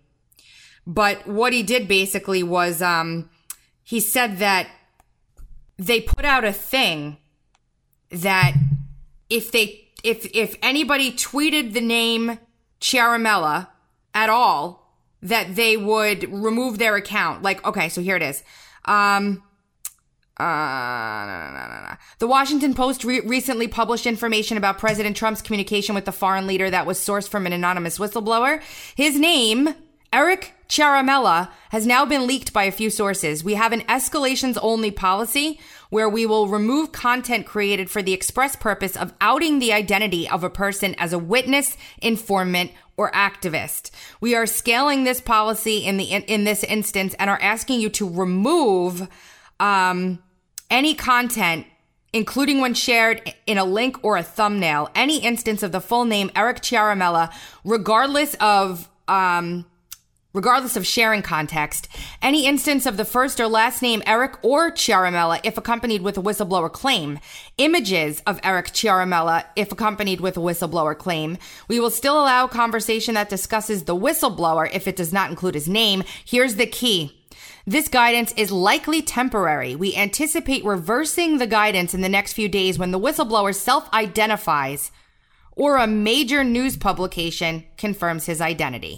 But what he did basically was um, he said that they put out a thing that if they If if anybody tweeted the name Ciaramella at all, that they would remove their account. Like, okay, so here it is. Um, uh, no, no, no, no, no. The Washington Post re- recently published information about President Trump's communication with the foreign leader that was sourced from an anonymous whistleblower. His name, Eric Ciaramella, has now been leaked by a few sources. We have an escalations-only policy where we will remove content created for the express purpose of outing the identity of a person as a witness, informant, or activist. We are scaling this policy in the in, in this instance and are asking you to remove um, any content, including when shared in a link or a thumbnail, any instance of the full name Eric Ciaramella, regardless of um, regardless of sharing context, any instance of the first or last name Eric or Ciaramella if accompanied with a whistleblower claim, images of Eric Ciaramella if accompanied with a whistleblower claim. We will still allow conversation that discusses the whistleblower if it does not include his name. Here's the key. This guidance is likely temporary. We anticipate reversing the guidance in the next few days when the whistleblower self-identifies or a major news publication confirms his identity.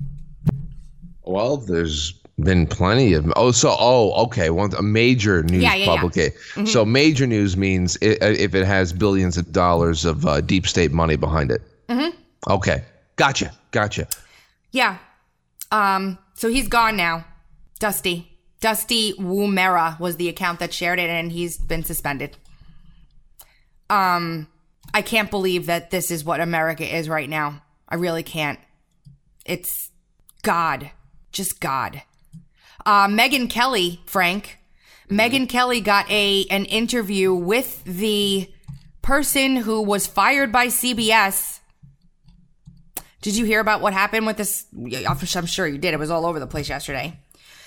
Well, there's been plenty of oh, so oh, okay, one a major news yeah, yeah, publication. Yeah. Mm-hmm. So major news means it, if it has billions of dollars of uh, deep state money behind it. Mm-hmm. Okay, gotcha, gotcha. Yeah. Um. So he's gone now. Dusty, Dusty Woomera was the account that shared it, and he's been suspended. Um. I can't believe that this is what America is right now. I really can't. It's God. Just God. Uh, Megyn Kelly, Frank. Mm-hmm. Megyn Kelly got a an interview with the person who was fired by C B S. Did you hear about what happened with this? I'm sure you did. It was all over the place yesterday.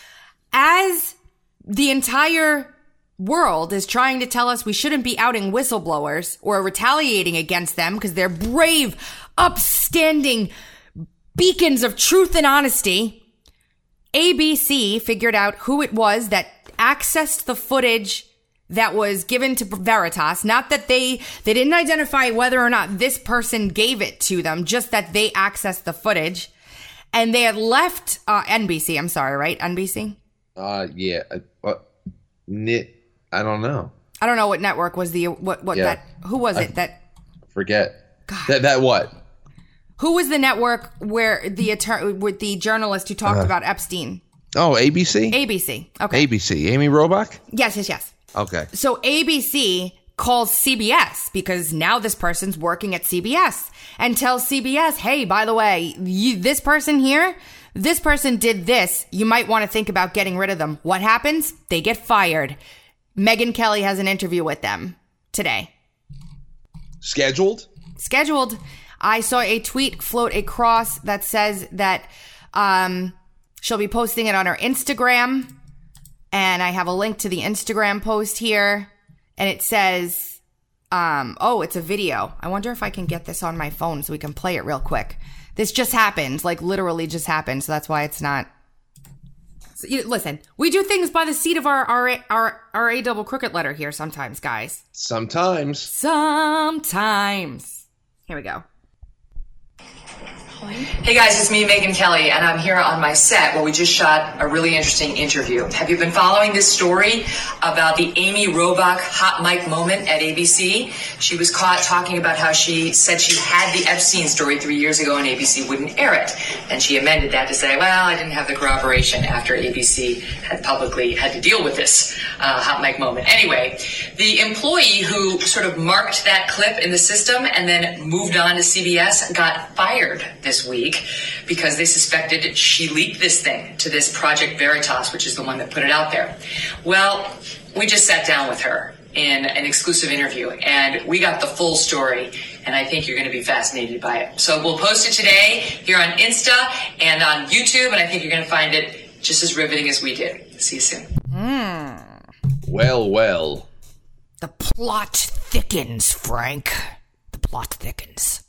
As the entire world is trying to tell us we shouldn't be outing whistleblowers or retaliating against them because they're brave, upstanding beacons of truth and honesty, A B C figured out who it was that accessed the footage that was given to Veritas. Not that they, they didn't identify whether or not this person gave it to them, just that they accessed the footage. And they had left, uh, N B C, I'm sorry, right? N B C? Uh, yeah. Uh, Nit, I don't know. I don't know what network was the, what, what yeah. that, who was it I that? Forget. God. That, that what? Who was the network where the attorney, with the journalist who talked uh, about Epstein? Oh, A B C? A B C. Okay. A B C. Amy Robach? Yes, yes, yes. Okay. So A B C calls C B S because now this person's working at C B S and tells C B S, hey, by the way, you, this person here, this person did this. You might want to think about getting rid of them. What happens? They get fired. Megyn Kelly has an interview with them today. Scheduled? Scheduled. I saw a tweet float across that says that um, she'll be posting it on her Instagram. And I have a link to the Instagram post here. And it says, um, oh, it's a video. I wonder if I can get this on my phone so we can play it real quick. This just happened, like literally just happened. So that's why it's not. So, you, listen, we do things by the seat of our, our, our, our A double crooked letter here sometimes, guys. Sometimes. Sometimes. Here we go. Hey guys, it's me, Megyn Kelly, and I'm here on my set where we just shot a really interesting interview. Have you been following this story about the Amy Robach hot mic moment at A B C? She was caught talking about how she said she had the Epstein story three years ago and A B C wouldn't air it. And she amended that to say, well, I didn't have the corroboration after A B C had publicly had to deal with this uh, hot mic moment. Anyway, the employee who sort of marked that clip in the system and then moved on to C B S got fired this week because they suspected she leaked this thing to this Project Veritas, which is the one that put it out there. Well, we just sat down with her in an exclusive interview and we got the full story, and I think you're going to be fascinated by it. So we'll post it today here on Insta and on YouTube, and I think you're going to find it just as riveting as we did. See you soon. Mm. Well, well. The plot thickens, Frank. The plot thickens.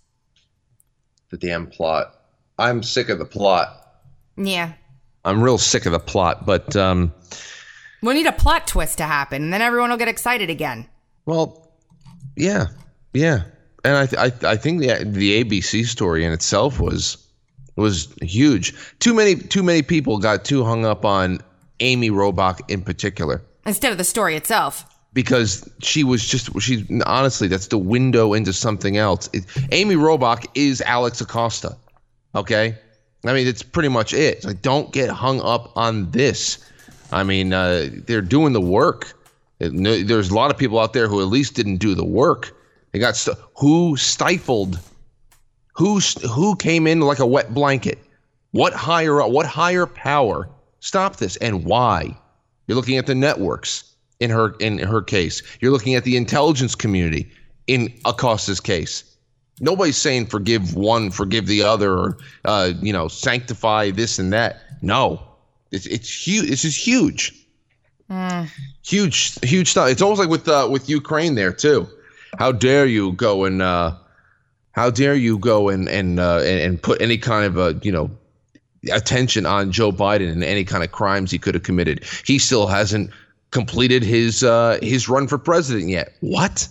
The damn plot. I'm sick of the plot. Yeah. I'm real sick of the plot, but um we'll need a plot twist to happen, and then everyone will get excited again. Well, yeah, yeah, and I, th- I, th- I think the the A B C story in itself was was huge. Too many, too many people got too hung up on Amy Robach in particular instead of the story itself, because she was just she. Honestly, that's the window into something else. It, Amy Robach is Alex Acosta. Okay, I mean it's pretty much it. It's like, don't get hung up on this. I mean, uh, they're doing the work. It, there's a lot of people out there who at least didn't do the work. They got st- who stifled, who who came in like a wet blanket. What higher what higher power stopped this, and why? You're looking at the networks in her in her case. You're looking at the intelligence community in Acosta's case. Nobody's saying forgive one, forgive the other, or uh, you know, sanctify this and that. No. It's it's huge. This is huge, mm. huge, huge stuff. It's almost like with uh, with Ukraine there too. How dare you go and uh, how dare you go and and, uh, and and put any kind of a you know attention on Joe Biden and any kind of crimes he could have committed. He still hasn't completed his uh, his run for president yet. What?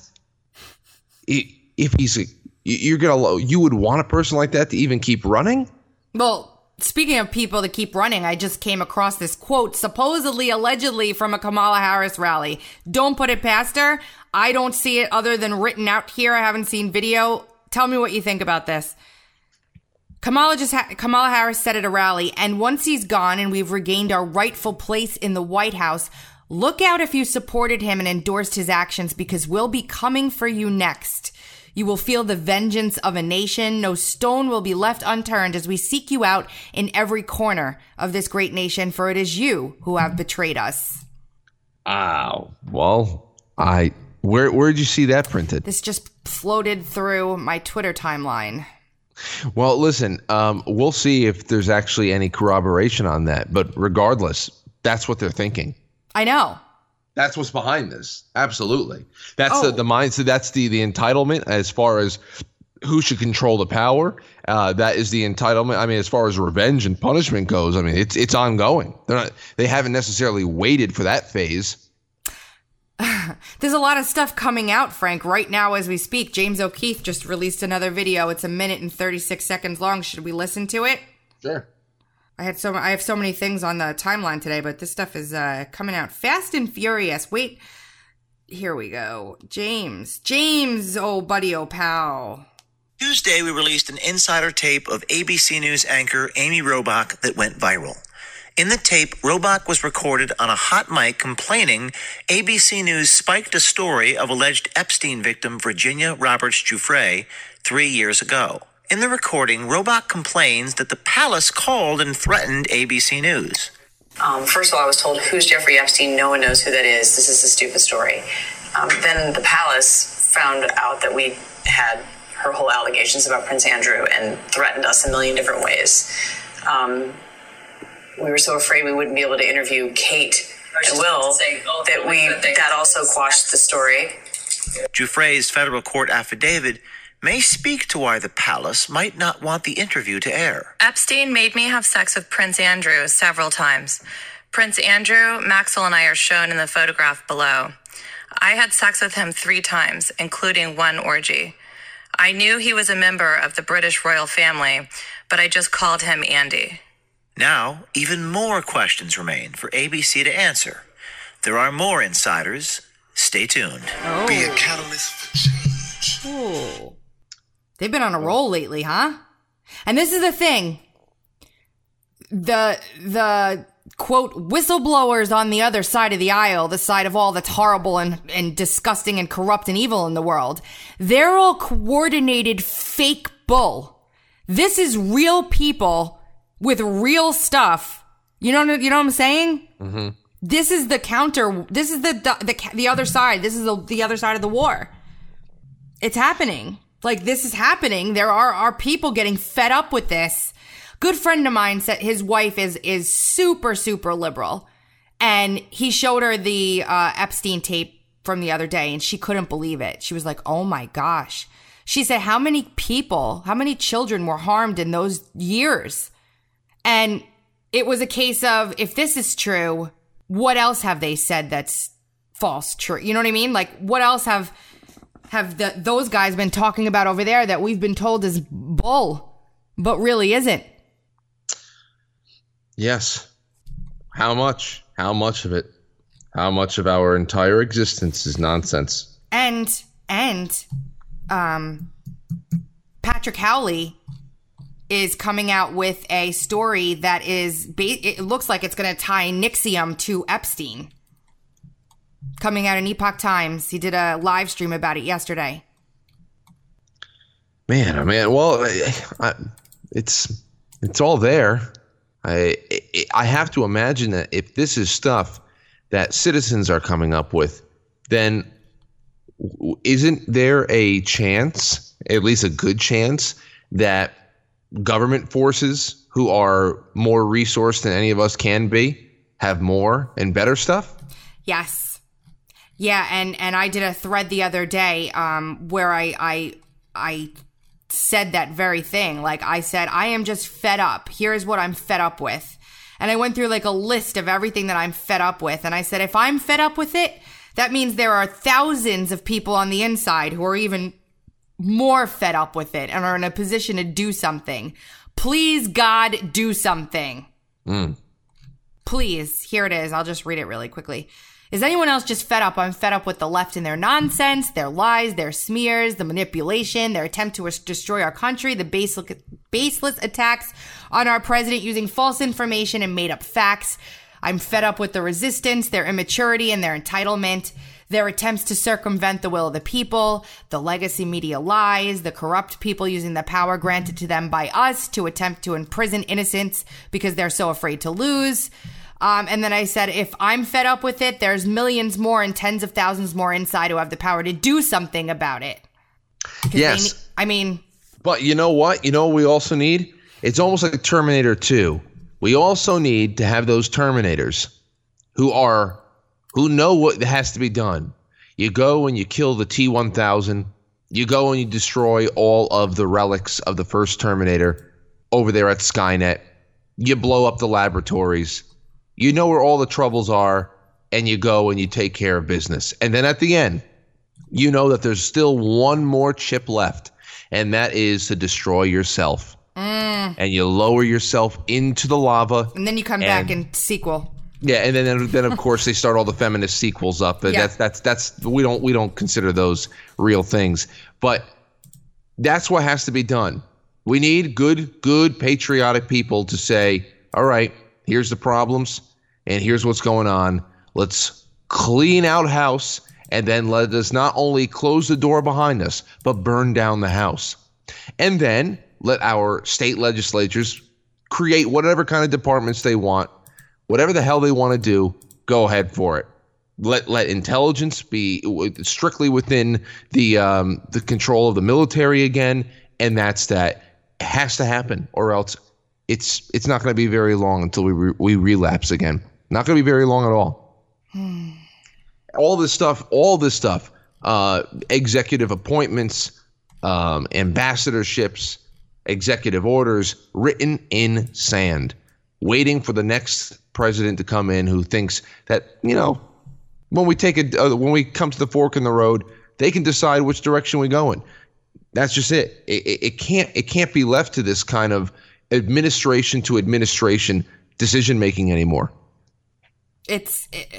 If he's a, you're gonna you would want a person like that to even keep running? Well. Speaking of people that keep running, I just came across this quote, supposedly, allegedly, from a Kamala Harris rally. Don't put it past her. I don't see it other than written out here. I haven't seen video. Tell me what you think about this. Kamala just ha- Kamala Harris said at a rally, and once he's gone and we've regained our rightful place in the White House, look out if you supported him and endorsed his actions, because we'll be coming for you next. You will feel the vengeance of a nation. No stone will be left unturned as we seek you out in every corner of this great nation, for it is you who have betrayed us. Ow. Well, I where where did you see that printed? This just floated through my Twitter timeline. Well, listen, um, we'll see if there's actually any corroboration on that. But regardless, that's what they're thinking. I know. That's what's behind this. Absolutely. That's oh. the, the mindset. That's the, the entitlement as far as who should control the power. Uh, that is the entitlement. I mean, as far as revenge and punishment goes, I mean, it's it's ongoing. They're not. They haven't necessarily waited for that phase. There's a lot of stuff coming out, Frank, right now as we speak. James O'Keefe just released another video. It's a minute and thirty-six seconds long. Should we listen to it? Sure. I had so I have so many things on the timeline today, but this stuff is uh, coming out fast and furious. Wait, here we go. James, James, oh buddy, oh pal. Tuesday, we released an insider tape of A B C News anchor Amy Robach that went viral. In the tape, Robach was recorded on a hot mic complaining A B C News spiked a story of alleged Epstein victim Virginia Roberts Giuffre three years ago. In the recording, Robach complains that the palace called and threatened A B C News. Um, first of all, I was told, who's Jeffrey Epstein? No one knows who that is. This is a stupid story. Um, then the palace found out that we had her whole allegations about Prince Andrew and threatened us a million different ways. Um, we were so afraid we wouldn't be able to interview Kate and Will that we that also quashed the story. Giuffre's federal court affidavit may speak to why the palace might not want the interview to air. Epstein made me have sex with Prince Andrew several times. Prince Andrew, Maxwell and I are shown in the photograph below. I had sex with him three times, including one orgy. I knew he was a member of the British royal family, but I just called him Andy. Now, even more questions remain for A B C to answer. There are more insiders. Stay tuned. Oh. Be a catalyst for change. Ooh. They've been on a roll lately, huh? And this is the thing. The, the, quote, whistleblowers on the other side of the aisle, the side of all that's horrible and, and disgusting and corrupt and evil in the world, they're all coordinated fake bull. This is real people with real stuff. You know, you know what I'm saying? Mm-hmm. This is the counter. This is the, the, the, the other side. This is the, the other side of the war. It's happening. Like, this is happening. There are, are people getting fed up with this. Good friend of mine said his wife is, is super, super liberal. And he showed her the uh, Epstein tape from the other day, and she couldn't believe it. She was like, oh my gosh. She said, how many people, how many children were harmed in those years? And it was a case of, if this is true, what else have they said that's false, true? You know what I mean? Like, what else have have the, those guys been talking about over there that we've been told is bull, but really isn't? Yes. How much? How much of it? How much of our entire existence is nonsense? And, and, um, Patrick Howley is coming out with a story that is, ba- it looks like it's going to tie N X I V M to Epstein. Coming out in Epoch Times. He did a live stream about it yesterday. Man, oh man. Well, I, I, it's it's all there. I I have to imagine that if this is stuff that citizens are coming up with, then isn't there a chance, at least a good chance, that government forces who are more resourced than any of us can be have more and better stuff? Yes. Yeah, and, and I did a thread the other day um, where I, I I said that very thing. Like, I said, I am just fed up. Here's what I'm fed up with. And I went through like a list of everything that I'm fed up with. And I said, if I'm fed up with it, that means there are thousands of people on the inside who are even more fed up with it and are in a position to do something. Please, God, do something. Mm. Please. Here it is. I'll just read it really quickly. Is anyone else just fed up? I'm fed up with the left and their nonsense, their lies, their smears, the manipulation, their attempt to destroy our country, the baseless, baseless attacks on our president using false information and made up facts. I'm fed up with the resistance, their immaturity and their entitlement, their attempts to circumvent the will of the people, the legacy media lies, the corrupt people using the power granted to them by us to attempt to imprison innocents because they're so afraid to lose. Um, and then I said, if I'm fed up with it, there's millions more and tens of thousands more inside who have the power to do something about it. Yes. They, I mean. But you know what? You know what we also need? It's almost like Terminator two. We also need to have those Terminators who are, who know what has to be done. You go and you kill the T one thousand. You go and you destroy all of the relics of the first Terminator over there at Skynet. You blow up the laboratories. You know where all the troubles are, and you go and you take care of business. And then at the end, you know that there's still one more chip left, and that is to destroy yourself. Mm. And you lower yourself into the lava. And then you come and, back and sequel. Yeah, and then then of course they start all the feminist sequels up. Yeah. That's that's that's we don't we don't consider those real things. But that's what has to be done. We need good, good patriotic people to say, all right, here's the problems, and here's what's going on. Let's clean out house, and then let us not only close the door behind us, but burn down the house. And then let our state legislatures create whatever kind of departments they want, whatever the hell they want to do, go ahead for it. Let let intelligence be strictly within the um, the control of the military again, and that's that. It has to happen, or else it's it's not going to be very long until we re- we relapse again. Not going to be very long at all. Hmm. All this stuff, all this stuff, uh, executive appointments, um, ambassadorships, executive orders written in sand, waiting for the next president to come in who thinks that, you know, when we take a uh, when we come to the fork in the road, they can decide which direction we go in. That's just it. It, it. it can't it can't be left to this kind of administration to administration decision making anymore. It's. It,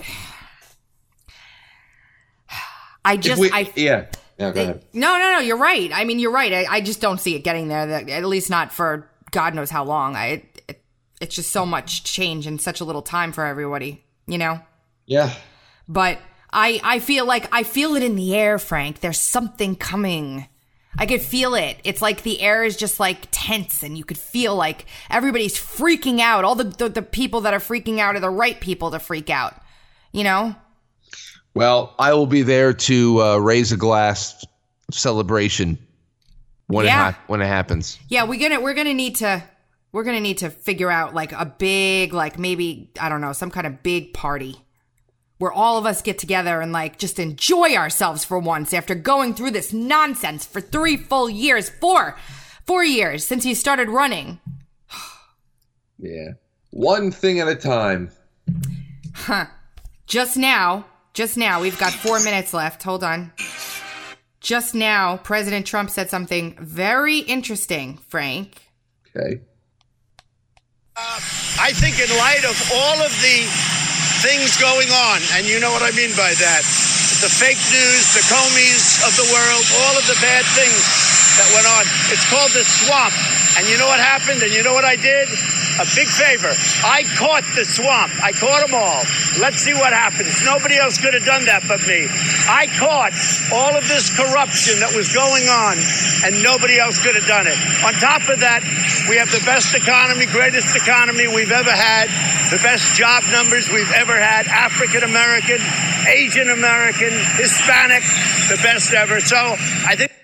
I just. We, I yeah. Yeah. Go ahead. No, no, no. You're right. I mean, you're right. I, I just don't see it getting there. That, at least not for God knows how long. I. It, it's just so much change in such a little time for everybody. You know. Yeah. But I. I feel like I feel it in the air, Frank. There's something coming. I could feel it. It's like the air is just like tense, and you could feel like everybody's freaking out. All the, the, the people that are freaking out are the right people to freak out, you know? Well, I will be there to uh, raise a glass celebration when Yeah. it ha- when it happens. Yeah, we're gonna we're gonna need to we're gonna need to figure out like a big, like maybe, I don't know, some kind of big party where all of us get together and like just enjoy ourselves for once after going through this nonsense for three full years, four, four years since you started running. Yeah. One thing at a time. Huh. Just now, just now, we've got four minutes left. Hold on. Just now, President Trump said something very interesting, Frank. Okay. Uh, I think in light of all of the things going on, and you know what I mean by that, the fake news, the Comeys of the world, all of the bad things that went on, it's called the swamp. And you know what happened? And you know what I did? A big favor. I caught the swamp. I caught them all. Let's see what happens. Nobody else could have done that but me. I caught all of this corruption that was going on, and nobody else could have done it. On top of that, we have the best economy, greatest economy we've ever had, the best job numbers we've ever had, African American, Asian American, Hispanic, the best ever. So I think...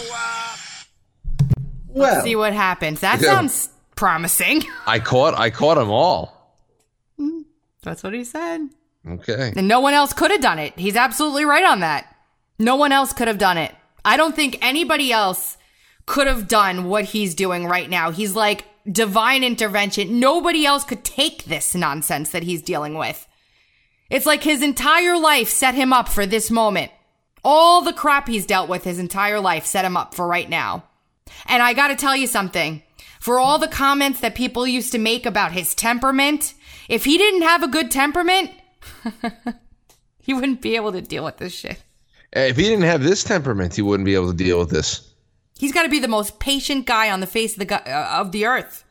Well, Let's see what happens. That Yeah. sounds promising. I caught I caught them all. That's what he said. Okay. And no one else could have done it. He's absolutely right on that. No one else could have done it. I don't think anybody else could have done what he's doing right now. He's like divine intervention. Nobody else could take this nonsense that he's dealing with. It's like his entire life set him up for this moment. All the crap he's dealt with his entire life set him up for right now. And I gotta tell you something. For all the comments that people used to make about his temperament, if he didn't have a good temperament, he wouldn't be able to deal with this shit. If he didn't have this temperament, he wouldn't be able to deal with this. He's got to be the most patient guy on the face of the gu- uh, of the earth.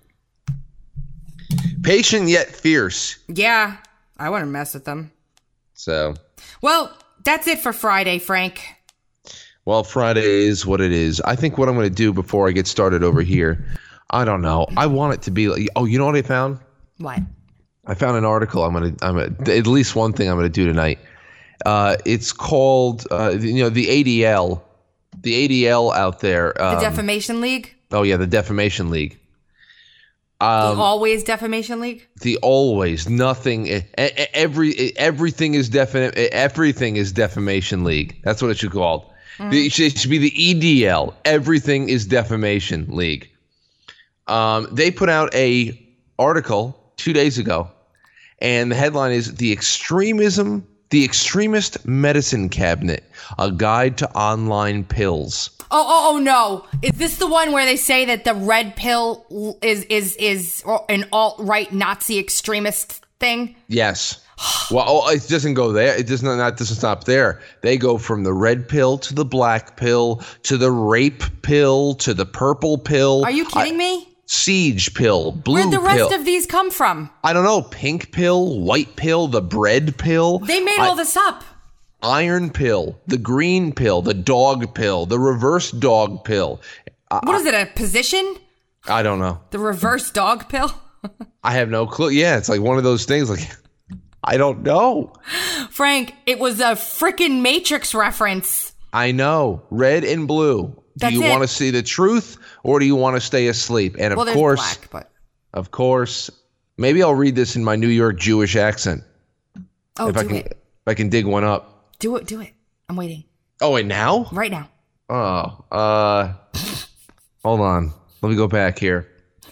Patient yet fierce. Yeah, I wouldn't mess with him. So, Well, that's it for Friday, Frank. well, Friday is what it is. I think what I'm going to do before I get started over here, I don't know. I want it to be like, oh, you know what I found? What? I found an article. I'm gonna, I'm gonna, at least one thing I'm gonna do tonight. Uh, it's called, uh, you know, the A D L, the A D L out there. Um, The Defamation League? oh yeah, the Defamation League. Um, the Always Defamation League? the always nothing. e- e- Every everything is definite. Everything is Defamation League. That's what it should be called. Mm. The- It should, it should be the E D L. Everything is Defamation League. Um, they put out a article two days ago, and the headline is "The Extremism, the Extremist Medicine Cabinet: A Guide to Online Pills." Oh, oh, oh, no. Is this the one where they say that the red pill is is is an alt-right Nazi extremist thing? Yes. Well, oh, it doesn't go there. It does not, not doesn't stop there. They go from the red pill to the black pill to the rape pill to the purple pill. Are you kidding I- me? Siege pill, blue Where'd the rest pill. of these come from? I don't know. Pink pill, white pill, the bread pill. They made I- all this up. Iron pill, the green pill, the dog pill, the reverse dog pill. I, What is it, a position? I don't know. The reverse dog pill? I have no clue. Yeah, it's like one of those things. Like, I don't know. Frank, it was a freaking Matrix reference. I know. Red and blue. That's do you it. want to see the truth or do you want to stay asleep? And of Well, there's course, black, but of course, maybe I'll read this in my New York Jewish accent. oh, if I do can, it. if I can dig one up. Do it, do it. I'm waiting. Oh, and now? Right now. Oh, uh, hold on. Let me go back here.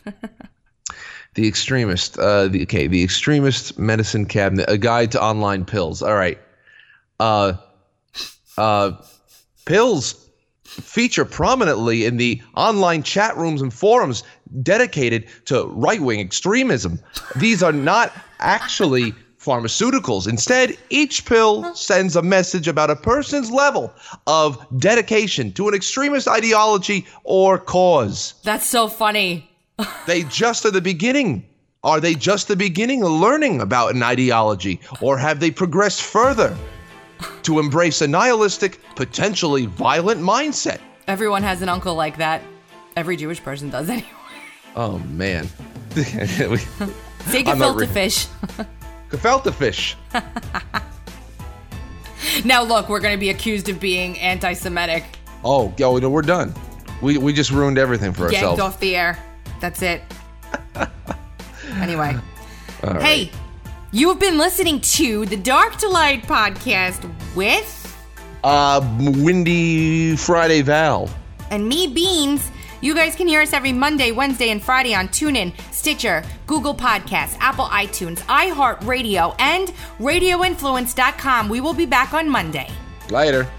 The extremist. Uh, the, okay, the extremist medicine cabinet. A guide to online pills. All right. Uh, uh, pills. feature prominently in the online chat rooms and forums dedicated to right-wing extremism. These are not actually pharmaceuticals. Instead, each pill sends a message about a person's level of dedication to an extremist ideology or cause. That's so funny. They just are the beginning. Are they just the beginning of learning about an ideology, or have they progressed further to embrace a nihilistic, potentially violent mindset? Everyone has an uncle like that. Every Jewish person does anyway. Oh, man. Say gefilte re- fish. Gefilte fish. Now, look, we're going to be accused of being anti-Semitic. Oh, yo, we're done. We we just ruined everything for Yanked ourselves. off the air. That's it. Anyway. All right. Hey, you have been listening to the Dark to Light podcast with... Uh, Windy Friday Val. And me, Beans. You guys can hear us every Monday, Wednesday, and Friday on TuneIn, Stitcher, Google Podcasts, Apple iTunes, iHeartRadio, and radio influence dot com. We will be back on Monday. Later.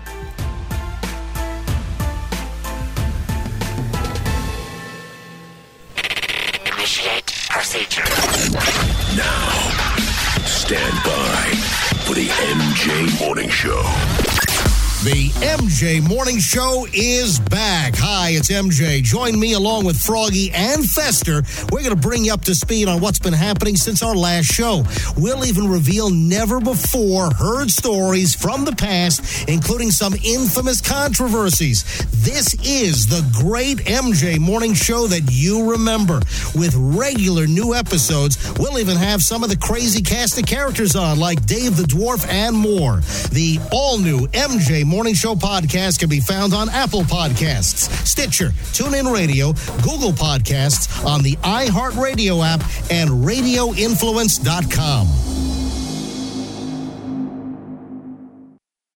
Initiate procedure. Now, stand by for the M J Morning Show. The M J Morning Show is back. Hi, it's M J. Join me along with Froggy and Fester. We're going to bring you up to speed on what's been happening since our last show. We'll even reveal never-before heard stories from the past, including some infamous controversies. This is the great M J Morning Show that you remember. With regular new episodes, we'll even have some of the crazy cast of characters on, like Dave the Dwarf and more. The all-new M J Morning Show podcast can be found on Apple Podcasts, Stitcher, TuneIn Radio, Google Podcasts, on the iHeartRadio app, and radio influence dot com.